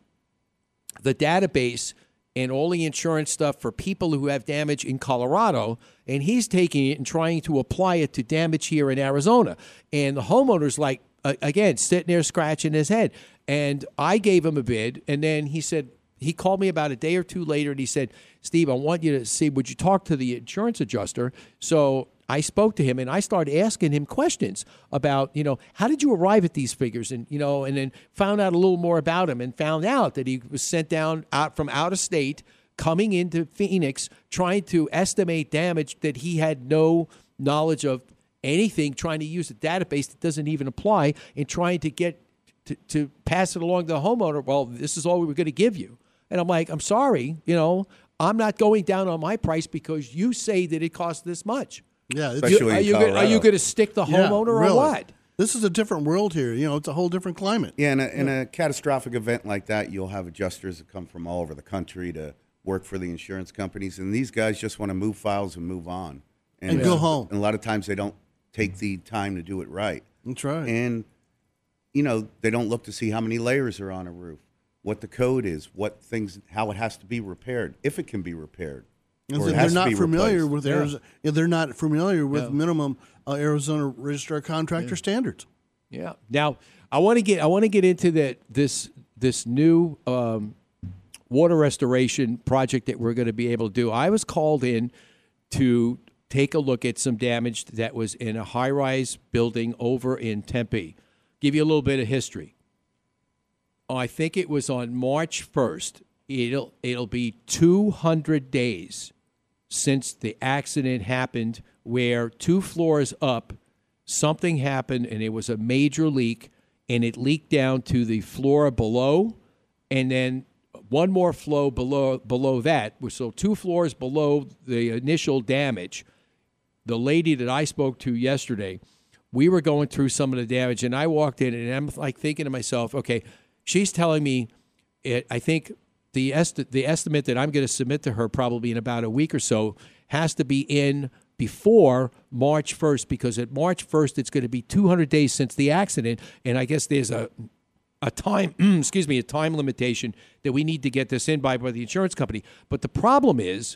the database and all the insurance stuff for people who have damage in Colorado, and he's taking it and trying to apply it to damage here in Arizona. And the homeowner's like, uh, again, sitting there scratching his head. And I gave him a bid, and then he said, he called me about a day or two later, and he said, Steve, I want you to see, would you talk to the insurance adjuster? So I spoke to him, and I started asking him questions about, you know, how did you arrive at these figures? And, you know, and then found out a little more about him and found out that he was sent down out from out of state, coming into Phoenix, trying to estimate damage that he had no knowledge of anything, trying to use a database that doesn't even apply, and trying to get to, to pass it along to the homeowner. Well, this is all we were going to give you. And I'm like, I'm sorry, you know, I'm not going down on my price because you say that it costs this much. Yeah, it's, You- are, you gonna, are you going to stick the Yeah, homeowner really. or what? This is a different world here. You know, it's a whole different climate. Yeah, in a, in a catastrophic event like that, you'll have adjusters that come from all over the country to work for the insurance companies, and these guys just want to move files and move on. And go home. And a lot of times they don't take the time to do it right. That's right. And, you know, they don't look to see how many layers are on a roof, what the code is, what things, how it has to be repaired, if it can be repaired. And or so it they're has to not be familiar replaced. with Yeah. Arizona. Yeah, they're not familiar with Yeah. minimum uh, Arizona Registrar Contractor standards. Yeah. Now, I want to get I want to get into that this this new um, water restoration project that we're going to be able to do. I was called in to take a look at some damage that was in a high-rise building over in Tempe. Give you a little bit of history. I think it was on March first. It'll it'll be two hundred days since the accident happened where two floors up something happened and it was a major leak and it leaked down to the floor below and then one more flow below below that. So two floors below the initial damage. The lady that I spoke to yesterday, we were going through some of the damage and I walked in and I'm like thinking to myself, okay, she's telling me it, I think the est- the estimate that I'm going to submit to her probably in about a week or so has to be in before March first, because at March first it's going to be two hundred days since the accident, and I guess there's a a time excuse me a time limitation that we need to get this in by by the insurance company. But the problem is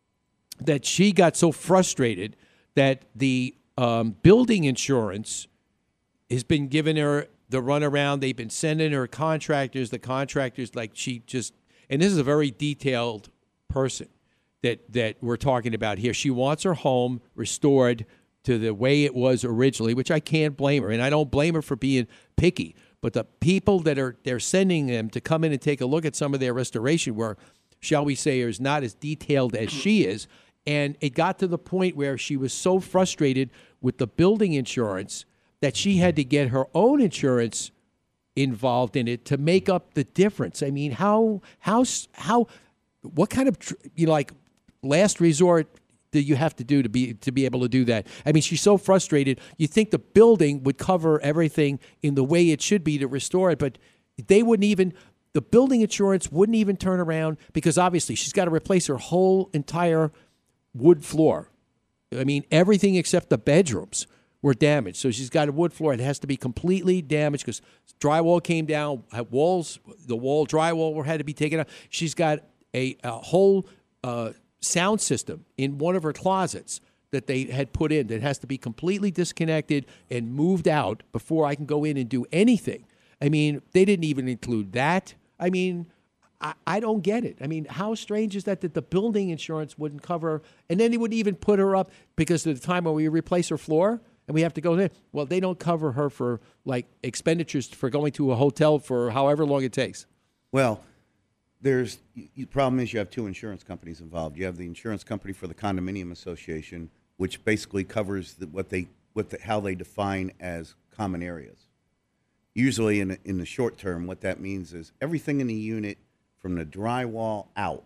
that she got so frustrated that the um, building insurance has been giving her the runaround. They've been sending her contractors. The contractors, like she just, and this is a very detailed person that that we're talking about here. She wants her home restored to the way it was originally, which I can't blame her, and I don't blame her for being picky. But the people that are they're sending them to come in and take a look at some of their restoration work, shall we say, is not as detailed as she is. And it got to the point where she was so frustrated with the building insurance that she had to get her own insurance involved in it to make up the difference. I mean, how how how what kind of tr- you know like last resort do you have to do to be to be able to do that? I mean, she's so frustrated. You think the building would cover everything in the way it should be to restore it, but they wouldn't even. The building insurance wouldn't even turn around because obviously she's got to replace her whole entire wood floor. I mean, everything except the bedrooms were damaged. So she's got a wood floor. It has to be completely damaged because drywall came down, walls, the wall drywall had to be taken out. She's got a, a whole uh, sound system in one of her closets that they had put in that has to be completely disconnected and moved out before I can go in and do anything. I mean, they didn't even include that. I mean, I, I don't get it. I mean, how strange is that that the building insurance wouldn't cover, and then they wouldn't even put her up because of the time when we replace her floor and we have to go in. Well, they don't cover her for like expenditures for going to a hotel for however long it takes. Well, there's the problem is you have two insurance companies involved. You have the insurance company for the condominium association, which basically covers the, what they what the, how they define as common areas. Usually, in in the short term, what that means is everything in the unit from the drywall out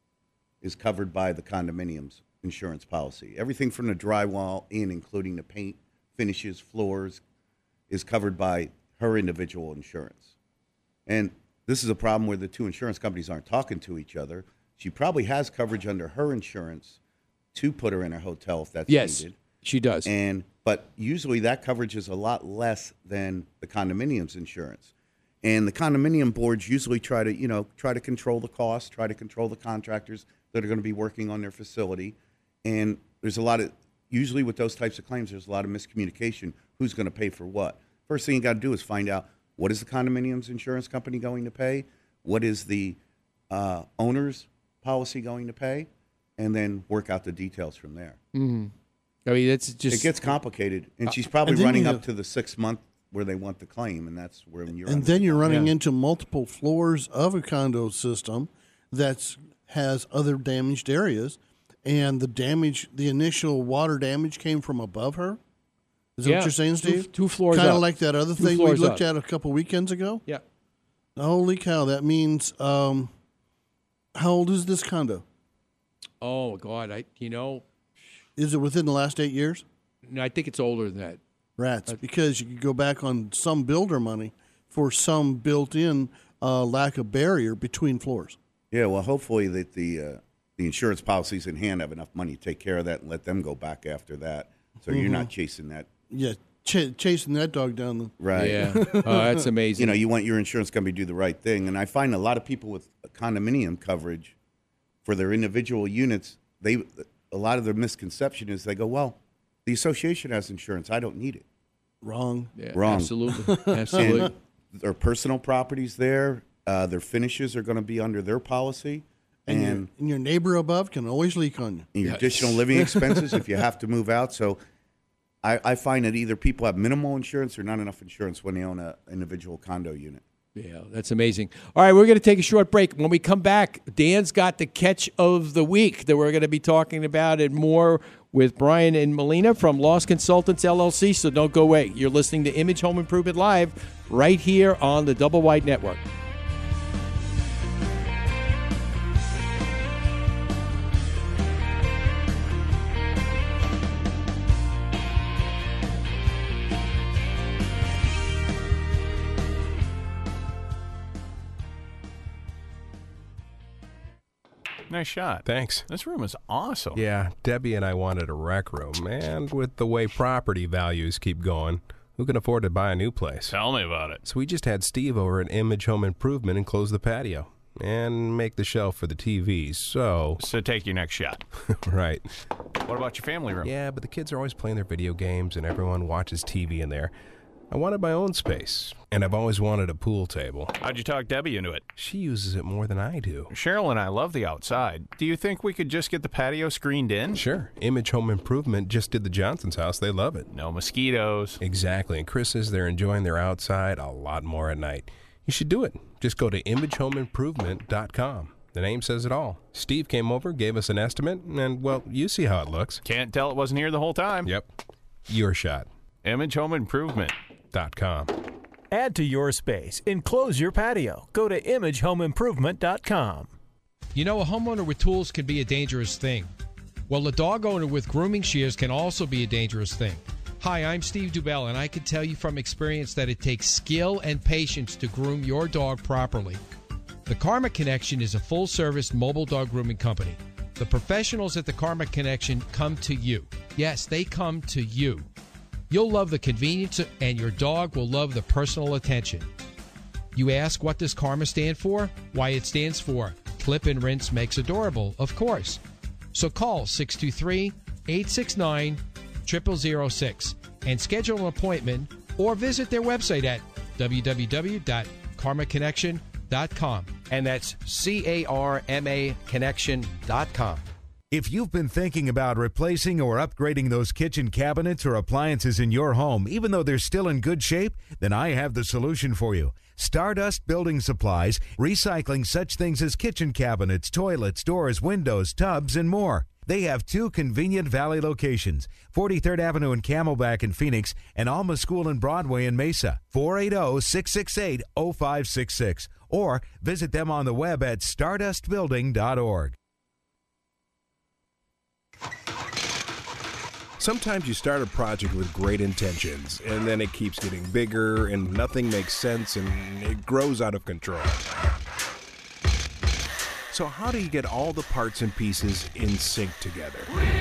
is covered by the condominium's insurance policy. Everything from the drywall in, including the paint, finishes, floors, is covered by her individual insurance. And this is a problem where the two insurance companies aren't talking to each other. She probably has coverage under her insurance to put her in a hotel if that's Yes, needed. she does. And but usually that coverage is a lot less than the condominium's insurance. And the condominium boards usually try to, you know, try to control the costs, try to control the contractors that are going to be working on their facility. And there's a lot of, usually with those types of claims, there's a lot of miscommunication. Who's going to pay for what? First thing you got to do is find out, what is the condominium's insurance company going to pay? What is the uh, owner's policy going to pay? And then work out the details from there. Mm-hmm. I mean, it's just... It gets complicated. And she's probably And then running you up have- to the six month where they want the claim, and that's where you're And then you're running into multiple floors of a condo system that has other damaged areas, and the damage, the initial water damage came from above her. Is that Yeah, what you're saying, two- Steve? two floors Kind up. of like that other Two thing we floors looked up. at a couple weekends ago? Yeah. Holy cow, that means, um, how old is this condo? Oh God, I you know, Is it within the last eight years? no, I think it's older than that. Rats, because you could go back on some builder money for some built-in uh, lack of barrier between floors. Yeah, well, hopefully that the uh, the insurance policies in hand have enough money to take care of that and let them go back after that. So you're Mhm. not chasing that. Yeah, ch- chasing that dog down the Right. Yeah. Oh, that's amazing. You know, you want your insurance company to do the right thing. And I find a lot of people with condominium coverage for their individual units, they a lot of their misconception is they go, well, the association has insurance. I don't need it. Wrong. Yeah, Wrong. absolutely. Absolutely. And their personal properties there, uh, their finishes are going to be under their policy. And, And, your, and your neighbor above can always leak on you. and your additional living expenses if you have to move out. So I, I find that either people have minimal insurance or not enough insurance when they own an individual condo unit. Yeah, that's amazing. All right, we're going to take a short break. When we come back, Dan's got the catch of the week that we're going to be talking about and more with Brian and Melina from Loss Consultants, L L C. So don't go away. You're listening to Image Home Improvement Live right here on the Double Wide Network. Nice shot. Thanks. This room is awesome. Yeah, Debbie and I wanted a rec room, and with the way property values keep going, who can afford to buy a new place? Tell me about it. So we just had Steve over at Image Home Improvement and close the patio and make the shelf for the T Vs. So, So take your next shot. right. What about your family room? Yeah, but the kids are always playing their video games and everyone watches T V in there. I wanted my own space, and I've always wanted a pool table. How'd you talk Debbie into it? She uses it more than I do. Cheryl and I love the outside. Do you think we could just get the patio screened in? Sure. Image Home Improvement just did the Johnson's house. They love it. No mosquitoes. Exactly. And Chris says they're enjoying their outside a lot more at night. You should do it. Just go to image home improvement dot com. The name says it all. Steve came over, gave us an estimate, and, well, you see how it looks. Can't tell it wasn't here the whole time. Yep. Your shot. Image Home Improvement. Dot com. Add to your space. Enclose your patio. Go to image home improvement dot com. You know, a homeowner with tools can be a dangerous thing. Well, a dog owner with grooming shears can also be a dangerous thing. Hi, I'm Steve Dubell, and I can tell you from experience that it takes skill and patience to groom your dog properly. The Karma Connection is a full-service mobile dog grooming company. The professionals at the Karma Connection come to you. Yes, they come to you. You'll love the convenience, and your dog will love the personal attention. You ask, what does Karma stand for? Why, it stands for Clip and Rinse Makes Adorable, of course. So call six two three, eight six nine, zero zero zero six and schedule an appointment or visit their website at w w w dot karma connection dot com. And that's C A R M A connection dot com. If you've been thinking about replacing or upgrading those kitchen cabinets or appliances in your home, even though they're still in good shape, then I have the solution for you. Stardust Building Supplies, recycling such things as kitchen cabinets, toilets, doors, windows, tubs, and more. They have two convenient Valley locations, forty-third Avenue in Camelback in Phoenix and Alma School and Broadway in Mesa, four eight zero, six six eight, zero five six six, or visit them on the web at stardust building dot org. Sometimes you start a project with great intentions, and then it keeps getting bigger, and nothing makes sense, and it grows out of control. So how do you get all the parts and pieces in sync together?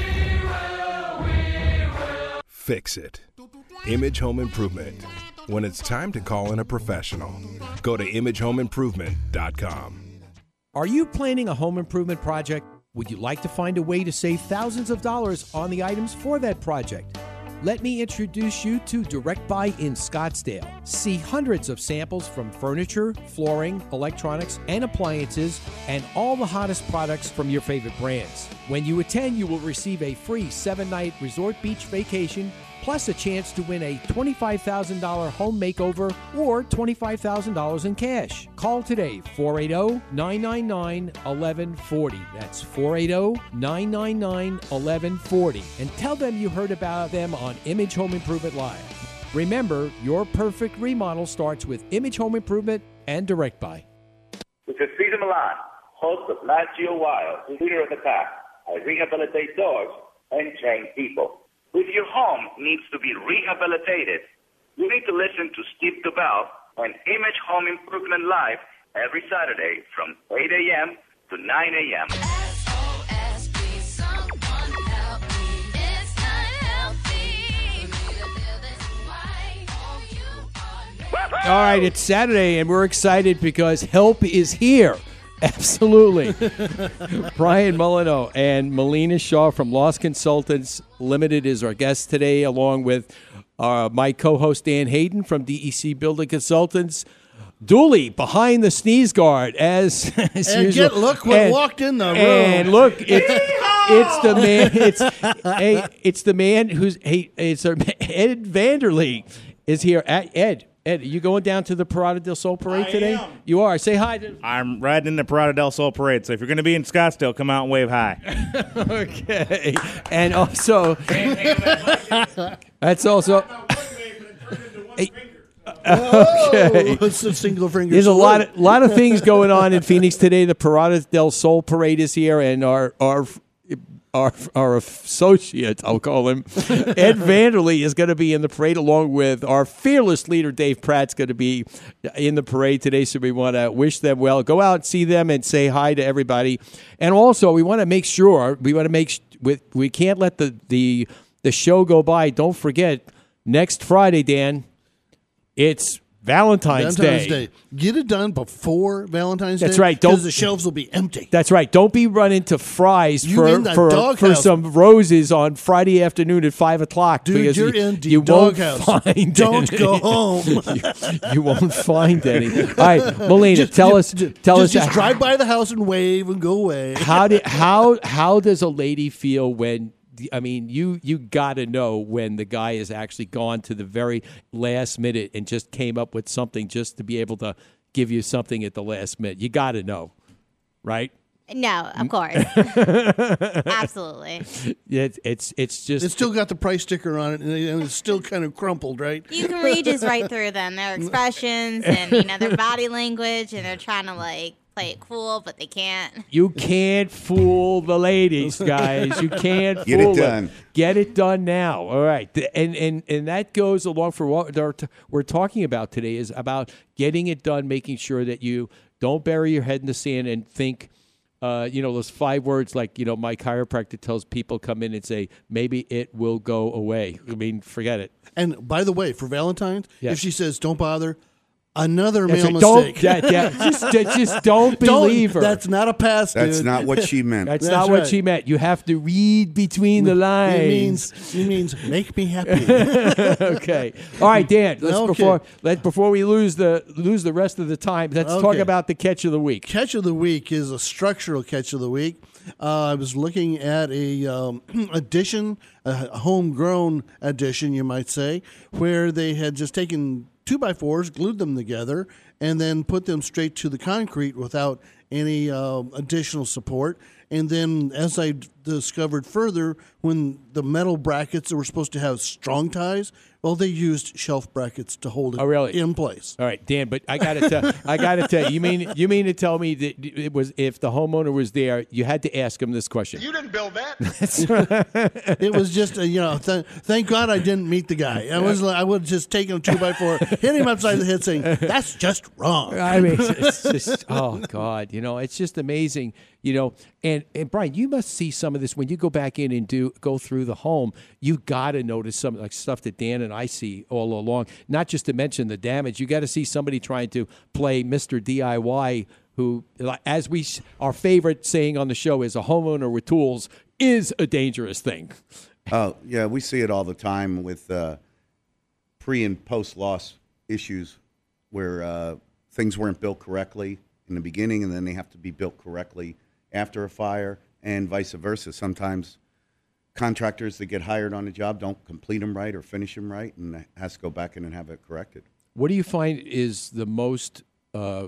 Fix it. Image Home Improvement. When it's time to call in a professional, go to image home improvement dot com. Are you planning a home improvement project? Would you like to find a way to save thousands of dollars on the items for that project? Let me introduce you to Direct Buy in Scottsdale. See hundreds of samples from furniture, flooring, electronics, and appliances, and all the hottest products from your favorite brands. When you attend, you will receive a free seven-night resort beach vacation plus a chance to win a twenty-five thousand dollars home makeover or twenty-five thousand dollars in cash. Call today, four eight zero, nine nine nine, one one four zero. That's four eight zero, nine nine nine, one one four zero. And tell them you heard about them on Image Home Improvement Live. Remember, your perfect remodel starts with Image Home Improvement and Direct Buy. This is Cesar Milan, host of Nat Geo Wild, leader of the pack. I rehabilitate dogs and train people. If your home needs to be rehabilitated, you need to listen to Steve Dubell on Image Home Improvement Live every Saturday from eight a.m. to nine a.m. S O S, please someone help me. It's not healthy for me to feel this way. Oh, you are All right, it's Saturday, and we're excited because help is here. Absolutely. Brian Molyneux and Melina Shaw from Loss Consultants Limited is our guest today, along with uh, my co-host Dan Hayden from D E C Building Consultants. Dooley behind the sneeze guard, as, as And usual. get- look what walked in the room. And look, it's, it's the man. It's hey, it's the man who's hey, it's our, Ed Vanderlee is here. At, Ed, Ed, are you going down to the Parada del Sol parade I today? am. You are. Say hi to. I'm riding in the Parada del Sol parade, so if you're going to be in Scottsdale, come out and wave hi. Okay, and also that's also. Okay. Oh, it's a single finger. There's a salute. lot of lot of things going on in Phoenix today. The Parada del Sol parade is here, and our our our, our associate, I'll call him, Ed Vanderlee, is going to be in the parade, along with our fearless leader, Dave Pratt's going to be in the parade today. So we want to wish them well. Go out and see them and say hi to everybody. And also, we want to make sure we want to make with we can't let the the the show go by. Don't forget next Friday, Dan. It's Valentine's, Valentine's Day. Day. Get it done before Valentine's That's Day. right. Don't Because the shelves will be empty. That's right. Don't be running to Fry's You for in that for, doghouse. for some roses on Friday afternoon at five o'clock. Dude, because you're you, in the you won't doghouse. find Don't any. go home. you, you won't find any. All right, Melina, Just- tell just- us. just- Tell just, us. Just drive by the house and wave and go away. How did how how does a lady feel when? I mean, you you got to know when the guy has actually gone to the very last minute and just came up with something just to be able to give you something at the last minute. You got to know, right? No, of course. Absolutely. It, it's it's just It's still got the price sticker on it, and it's still kind of crumpled, right? You can read just right through them. Their expressions and you know their body language, and they're trying to like play it cool, but they can't. You can't fool the ladies, guys. You can't Get it fool done. them. Get it done now. All right, The- and and and that goes along for what we're t- we're talking about today is about getting it done, making sure that you don't bury your head in the sand and think. Uh, you know, those five words like, you know, my chiropractor tells people come in and say, maybe it will go away. I mean, forget it. And by the way, for Valentine's, Yes. if she says, don't bother, another That's mail right. Don't- mistake. yeah, yeah. Just- just don't believe her. That's not a pass, dude. That's not what she meant. That's, That's not what right. she meant. You have to read between the lines. It means, it means make me happy. Okay. All right, Dan. Let's Okay. before let before we lose the lose the rest of the time. Let's talk Okay. about the catch of the week. Catch of the week is a structural catch of the week. Uh, I was looking at a um, addition, a homegrown addition, you might say, where they had just taken two by fours, glued them together, and then put them straight to the concrete without any uh, additional support. And then, as I d- discovered further, when the metal brackets that were supposed to have strong ties, well, they used shelf brackets to hold it Oh, really? in place. All right, Dan. But I got to tell. I got to tell you. You mean you mean to tell me that it was if the homeowner was there, you had to ask him this question. You didn't build that. It was just, a, you know, th- thank God I didn't meet the guy. I was, I would have just taken a two by four, hit him upside the head, saying, "That's just wrong." I mean, it's just oh God, you know, it's just amazing, you know. And and Brian, you must see some of this when you go back in and do go through the home. You got to notice some like stuff that Dan and I see all along. Not just to mention the damage. You got to see somebody trying to play Mister D I Y. Who, as we our favorite saying on the show is, a homeowner with tools is a dangerous thing. Oh, yeah, we see it all the time with uh, pre- and post-loss issues where uh, things weren't built correctly in the beginning, and then they have to be built correctly after a fire, and vice versa. Sometimes contractors that get hired on a job don't complete them right or finish them right, and it has to go back in and have it corrected. What do you find is the most, uh,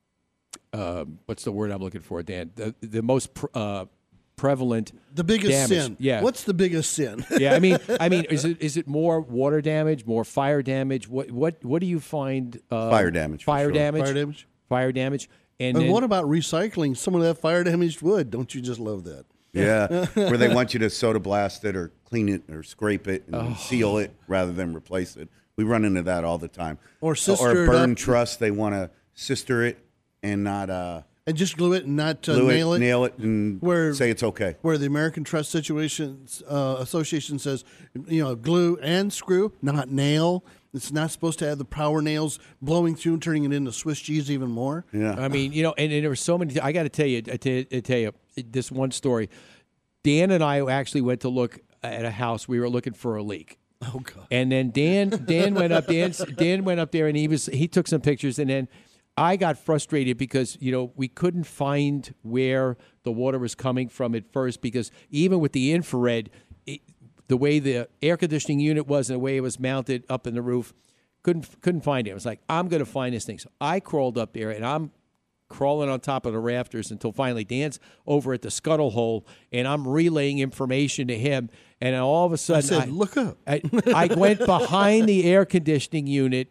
uh, what's the word I'm looking for, Dan? The, the most pr- uh, prevalent The biggest damage. sin. Yeah. What's the biggest sin? yeah, I mean, I mean, is it is it more water damage, more fire damage? What what what do you find? Uh, Fire damage, for Fire sure. damage. Fire damage. Fire damage. And, And then, what about recycling some of that fire damaged wood? Don't you just love that? Yeah, where they want you to soda blast it or clean it or scrape it and Oh. seal it rather than replace it. We run into that all the time. Or sister or it burn up. truss. They want to sister it and not uh, And just glue it and not uh, glue nail it, it. nail it, and Where- say it's okay. Where the American Trust Situations uh, Association says, you know, glue and screw, not nail. It's not supposed to have the power nails blowing through and turning it into Swiss cheese even more. Yeah. I mean, you know, and, and there were so many. I got to tell you, I tell, I tell you this one story. Dan and I actually went to look at a house. We were looking for a leak. Oh God! And then Dan, Dan went up. Dan, Dan went up there, and he was he took some pictures, and then I got frustrated because you know we couldn't find where the water was coming from at first because even with the infrared, it, the way the air conditioning unit was and the way it was mounted up in the roof, couldn't couldn't find it. I was like, I'm going to find this thing. So I crawled up there, and I'm crawling on top of the rafters until finally Dan's over at the scuttle hole, and I'm relaying information to him. And all of a sudden, I said, "Look up." I, I went behind the air conditioning unit,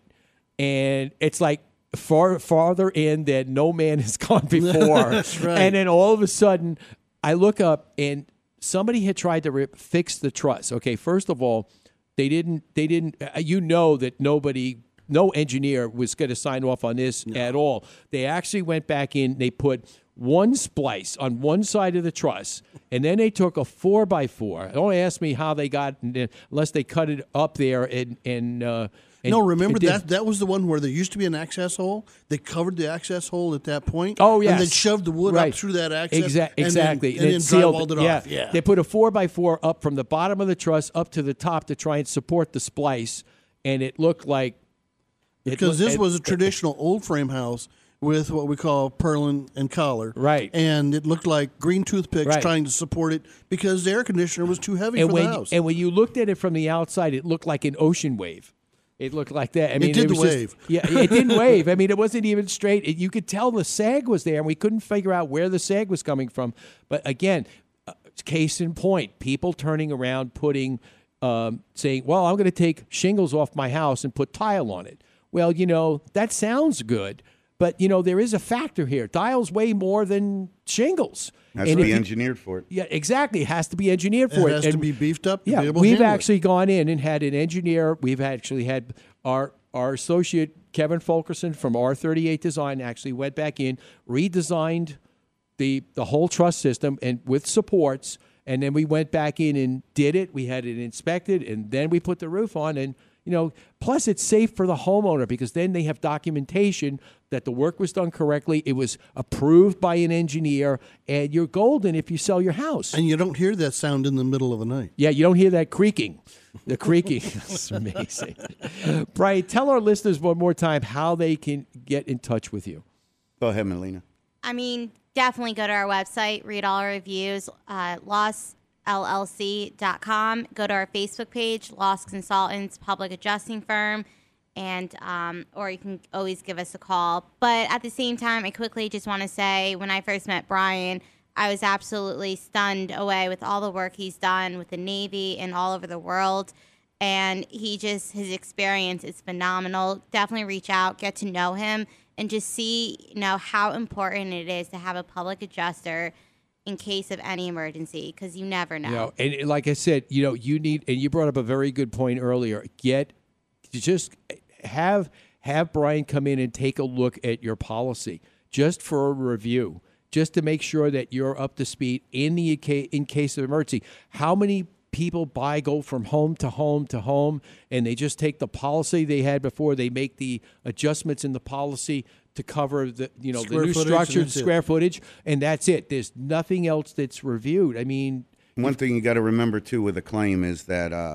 and it's like far farther in than no man has gone before. That's right. And then all of a sudden, I look up, and somebody had tried to rip, fix the truss. Okay, first of all, they didn't. They didn't. uh, You know that nobody. No engineer was going to sign off on this at all. They actually went back in. They put one splice on one side of the truss, and then they took a four by four. Don't ask me how they got, unless they cut it up there and and. Uh, and no, remember and did- that that was the one where there used to be an access hole. They covered the access hole at that point. Oh, yes. and then shoved the wood Right. up through that access. Exa- and then- exactly. and then, it sealed drywalled it yeah. off. Yeah, They put a four by four up from the bottom of the truss up to the top to try and support the splice, and it looked like it because looked- this it- was a traditional old frame house with what we call purlin and collar. Right. And it looked like green toothpicks Right. trying to support it because the air conditioner was too heavy and for when the house. and when you looked at it from the outside, it looked like an ocean wave. It looked like that. I It mean, did was the just- wave. yeah, it didn't wave. I mean, it wasn't even straight. It, you could tell the sag was there, and we couldn't figure out where the sag was coming from. But again, uh, case in point, people turning around, putting, um, saying, "Well, I'm going to take shingles off my house and put tile on it." Well, you know, that sounds good, but you know, there is a factor here. Tile's way more than shingles. Has And to if be you- engineered for it. Yeah, exactly. It has to be engineered for it it. has And- to be beefed up to yeah, be able to we've handle it. actually gone in and had an engineer. We've actually had our our associate Kevin Fulkerson from R thirty-eight Design actually went back in, redesigned the the whole truss system and with supports, and then we went back in and did it. We had it inspected, and then we put the roof on. And you know, plus it's safe for the homeowner because then they have documentation that the work was done correctly. It was approved by an engineer, and you're golden if you sell your house. And you don't hear that sound in the middle of the night. Yeah, you don't hear that creaking. The creaking. It's amazing. Brian, tell our listeners one more time how they can get in touch with you. Go ahead, Melina. I mean, definitely go to our website, read all our reviews, uh, loss L L C dot com. Go to our Facebook page, Loss Consultants Public Adjusting Firm, and um, or you can always give us a call. But at the same time, I quickly just want to say, when I first met Brian, I was absolutely stunned away with all the work he's done with the Navy and all over the world. And he just, his experience is phenomenal. Definitely reach out, get to know him, and just see, you know, how important it is to have a public adjuster in case of any emergency, because you never know. You know, and like I said, you know, you need, and you brought up a very good point earlier. Get, just have have Brian come in and take a look at your policy just for a review, just to make sure that you're up to speed in the in case of emergency. How many people buy go from home to home to home, and they just take the policy they had before, they make the adjustments in the policy to cover the you know Square the new footage, structure, and that's it. square footage, and that's it. There's nothing else that's reviewed. I mean, One thing you got to remember too with a claim is that uh,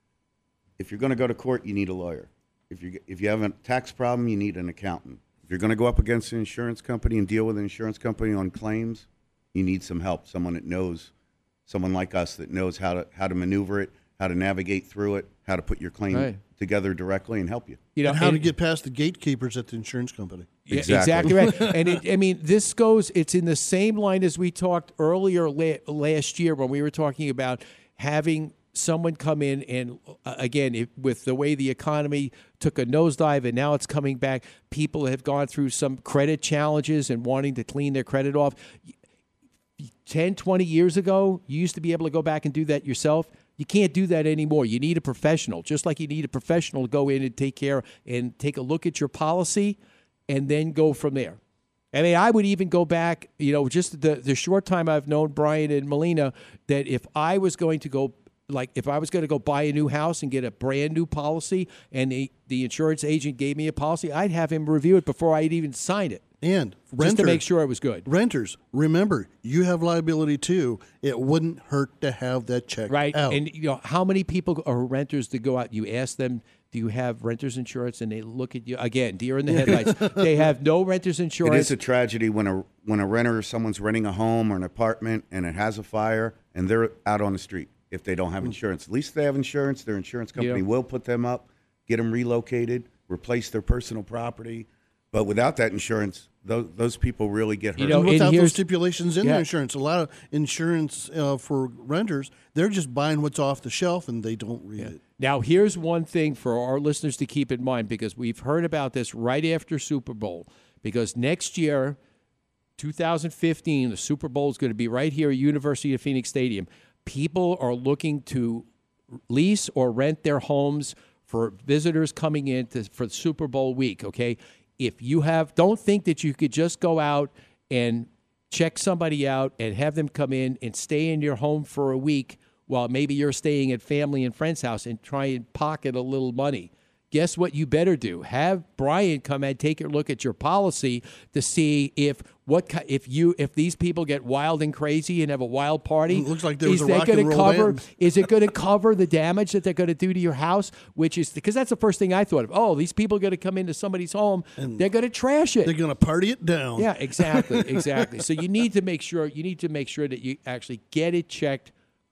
if you're going to go to court, you need a lawyer. If you if you have a tax problem, you need an accountant. If you're going to go up against an insurance company and deal with an insurance company on claims, you need some help, someone that knows someone like us that knows how to how to maneuver it, how to navigate through it, how to put your claim Right. together directly and help you. You know, and how to and- get past the gatekeepers at the insurance company. Yeah, exactly, right. And it, I mean, this goes, it's in the same line as we talked earlier la- last year when we were talking about having someone come in and, uh, again, if, with the way the economy took a nosedive and now it's coming back, people have gone through some credit challenges and wanting to clean their credit off. ten, twenty years ago, you used to be able to go back and do that yourself. You can't do that anymore. You need a professional, just like you need a professional to go in and take care and take a look at your policy and then go from there. I mean, I would even go back, you know, just the, the short time I've known Brian and Melina, that if I was going to go, like if I was going to go buy a new house and get a brand new policy and the, the insurance agent gave me a policy, I'd have him review it before I'd even sign it. And just renter, to make sure it was good. Renters, remember, you have liability too. It wouldn't hurt to have that checked Right. out. And, you know, how many people are renters that go out? You ask them, do you have renter's insurance? And they look at you, again, deer in the headlights. They have no renter's insurance. It is a tragedy when a when a renter, someone's renting a home or an apartment and it has a fire and they're out on the street if they don't have insurance. At least they have insurance. Their insurance company Yeah. will put them up, get them relocated, replace their personal property. But without that insurance, those, those people really get hurt. You know, And without and those here's- stipulations in yeah. their insurance, a lot of insurance uh, for renters, they're just buying what's off the shelf and they don't read it. Now, here's one thing for our listeners to keep in mind, because we've heard about this right after Super Bowl, because next year, two thousand fifteen, the Super Bowl is going to be right here at University of Phoenix Stadium. People are looking to lease or rent their homes for visitors coming in to, for Super Bowl week, okay? If you have, don't think that you could just go out and check somebody out and have them come in and stay in your home for a week while maybe you're staying at family and friend's house and try and pocket a little money. Guess what you better do? Have Brian come and take a look at your policy to see if what ki- if you if these people get wild and crazy and have a wild party. It looks like there was is a that rock gonna and roll cover? band. Is it going to cover the damage that they're going to do to your house? Which is because that's the first thing I thought of. Oh, these people are going to come into somebody's home. And they're going to trash it. They're going to party it down. Yeah, exactly, exactly. So you need to make sure you need to make sure that you actually get it checked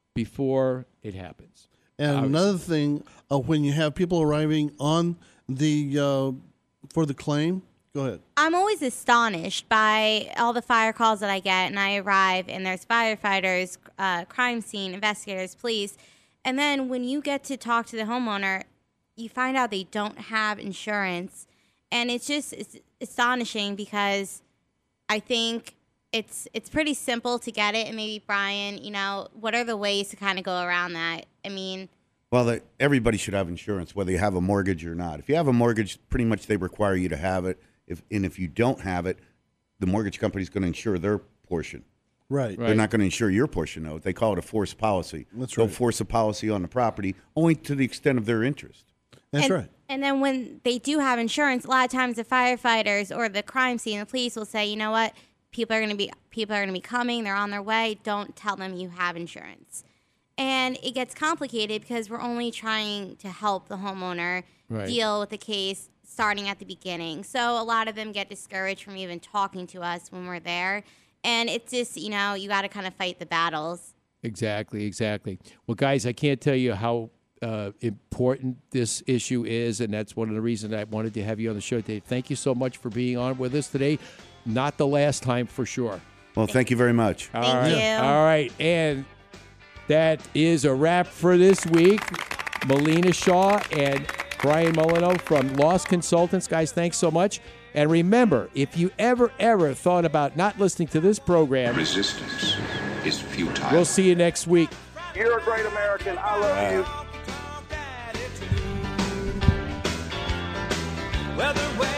before it happens. And Obviously. another thing, uh, when you have people arriving on the uh, for the claim, go ahead. I'm always astonished by all the fire calls that I get, and I arrive, and there's firefighters, uh, crime scene investigators, police, and then when you get to talk to the homeowner, you find out they don't have insurance, and it's just it's astonishing because I think it's it's pretty simple to get it, and maybe Brian, you know, what are the ways to kind of go around that? I mean. Well, the, everybody should have insurance, whether you have a mortgage or not. If you have a mortgage, pretty much they require you to have it. If and if you don't have it, the mortgage company's going to insure their portion. Right. They're not going to insure your portion, though. They call it a forced policy. That's They'll right. force a policy on the property only to the extent of their interest. That's and, right. And then when they do have insurance, a lot of times the firefighters or the crime scene, the police will say, you know what, people are going to be people are going to be coming, they're on their way. Don't tell them you have insurance. And it gets complicated because we're only trying to help the homeowner Right. deal with the case starting at the beginning. So a lot of them get discouraged from even talking to us when we're there. And it's just, you know, you got to kind of fight the battles. Exactly, exactly. Well, guys, I can't tell you how uh, important this issue is, and that's one of the reasons I wanted to have you on the show today. Thank you so much for being on with us today. Not the last time for sure. Well, thank you very much. All Thank right. you. All right, and that is a wrap for this week. Melina Shaw and Brian Molyneux from Loss Consultants. Guys, thanks so much. And remember, if you ever, ever thought about not listening to this program, Resistance is futile. we'll see you next week. You're a great American. I love you. Well, the way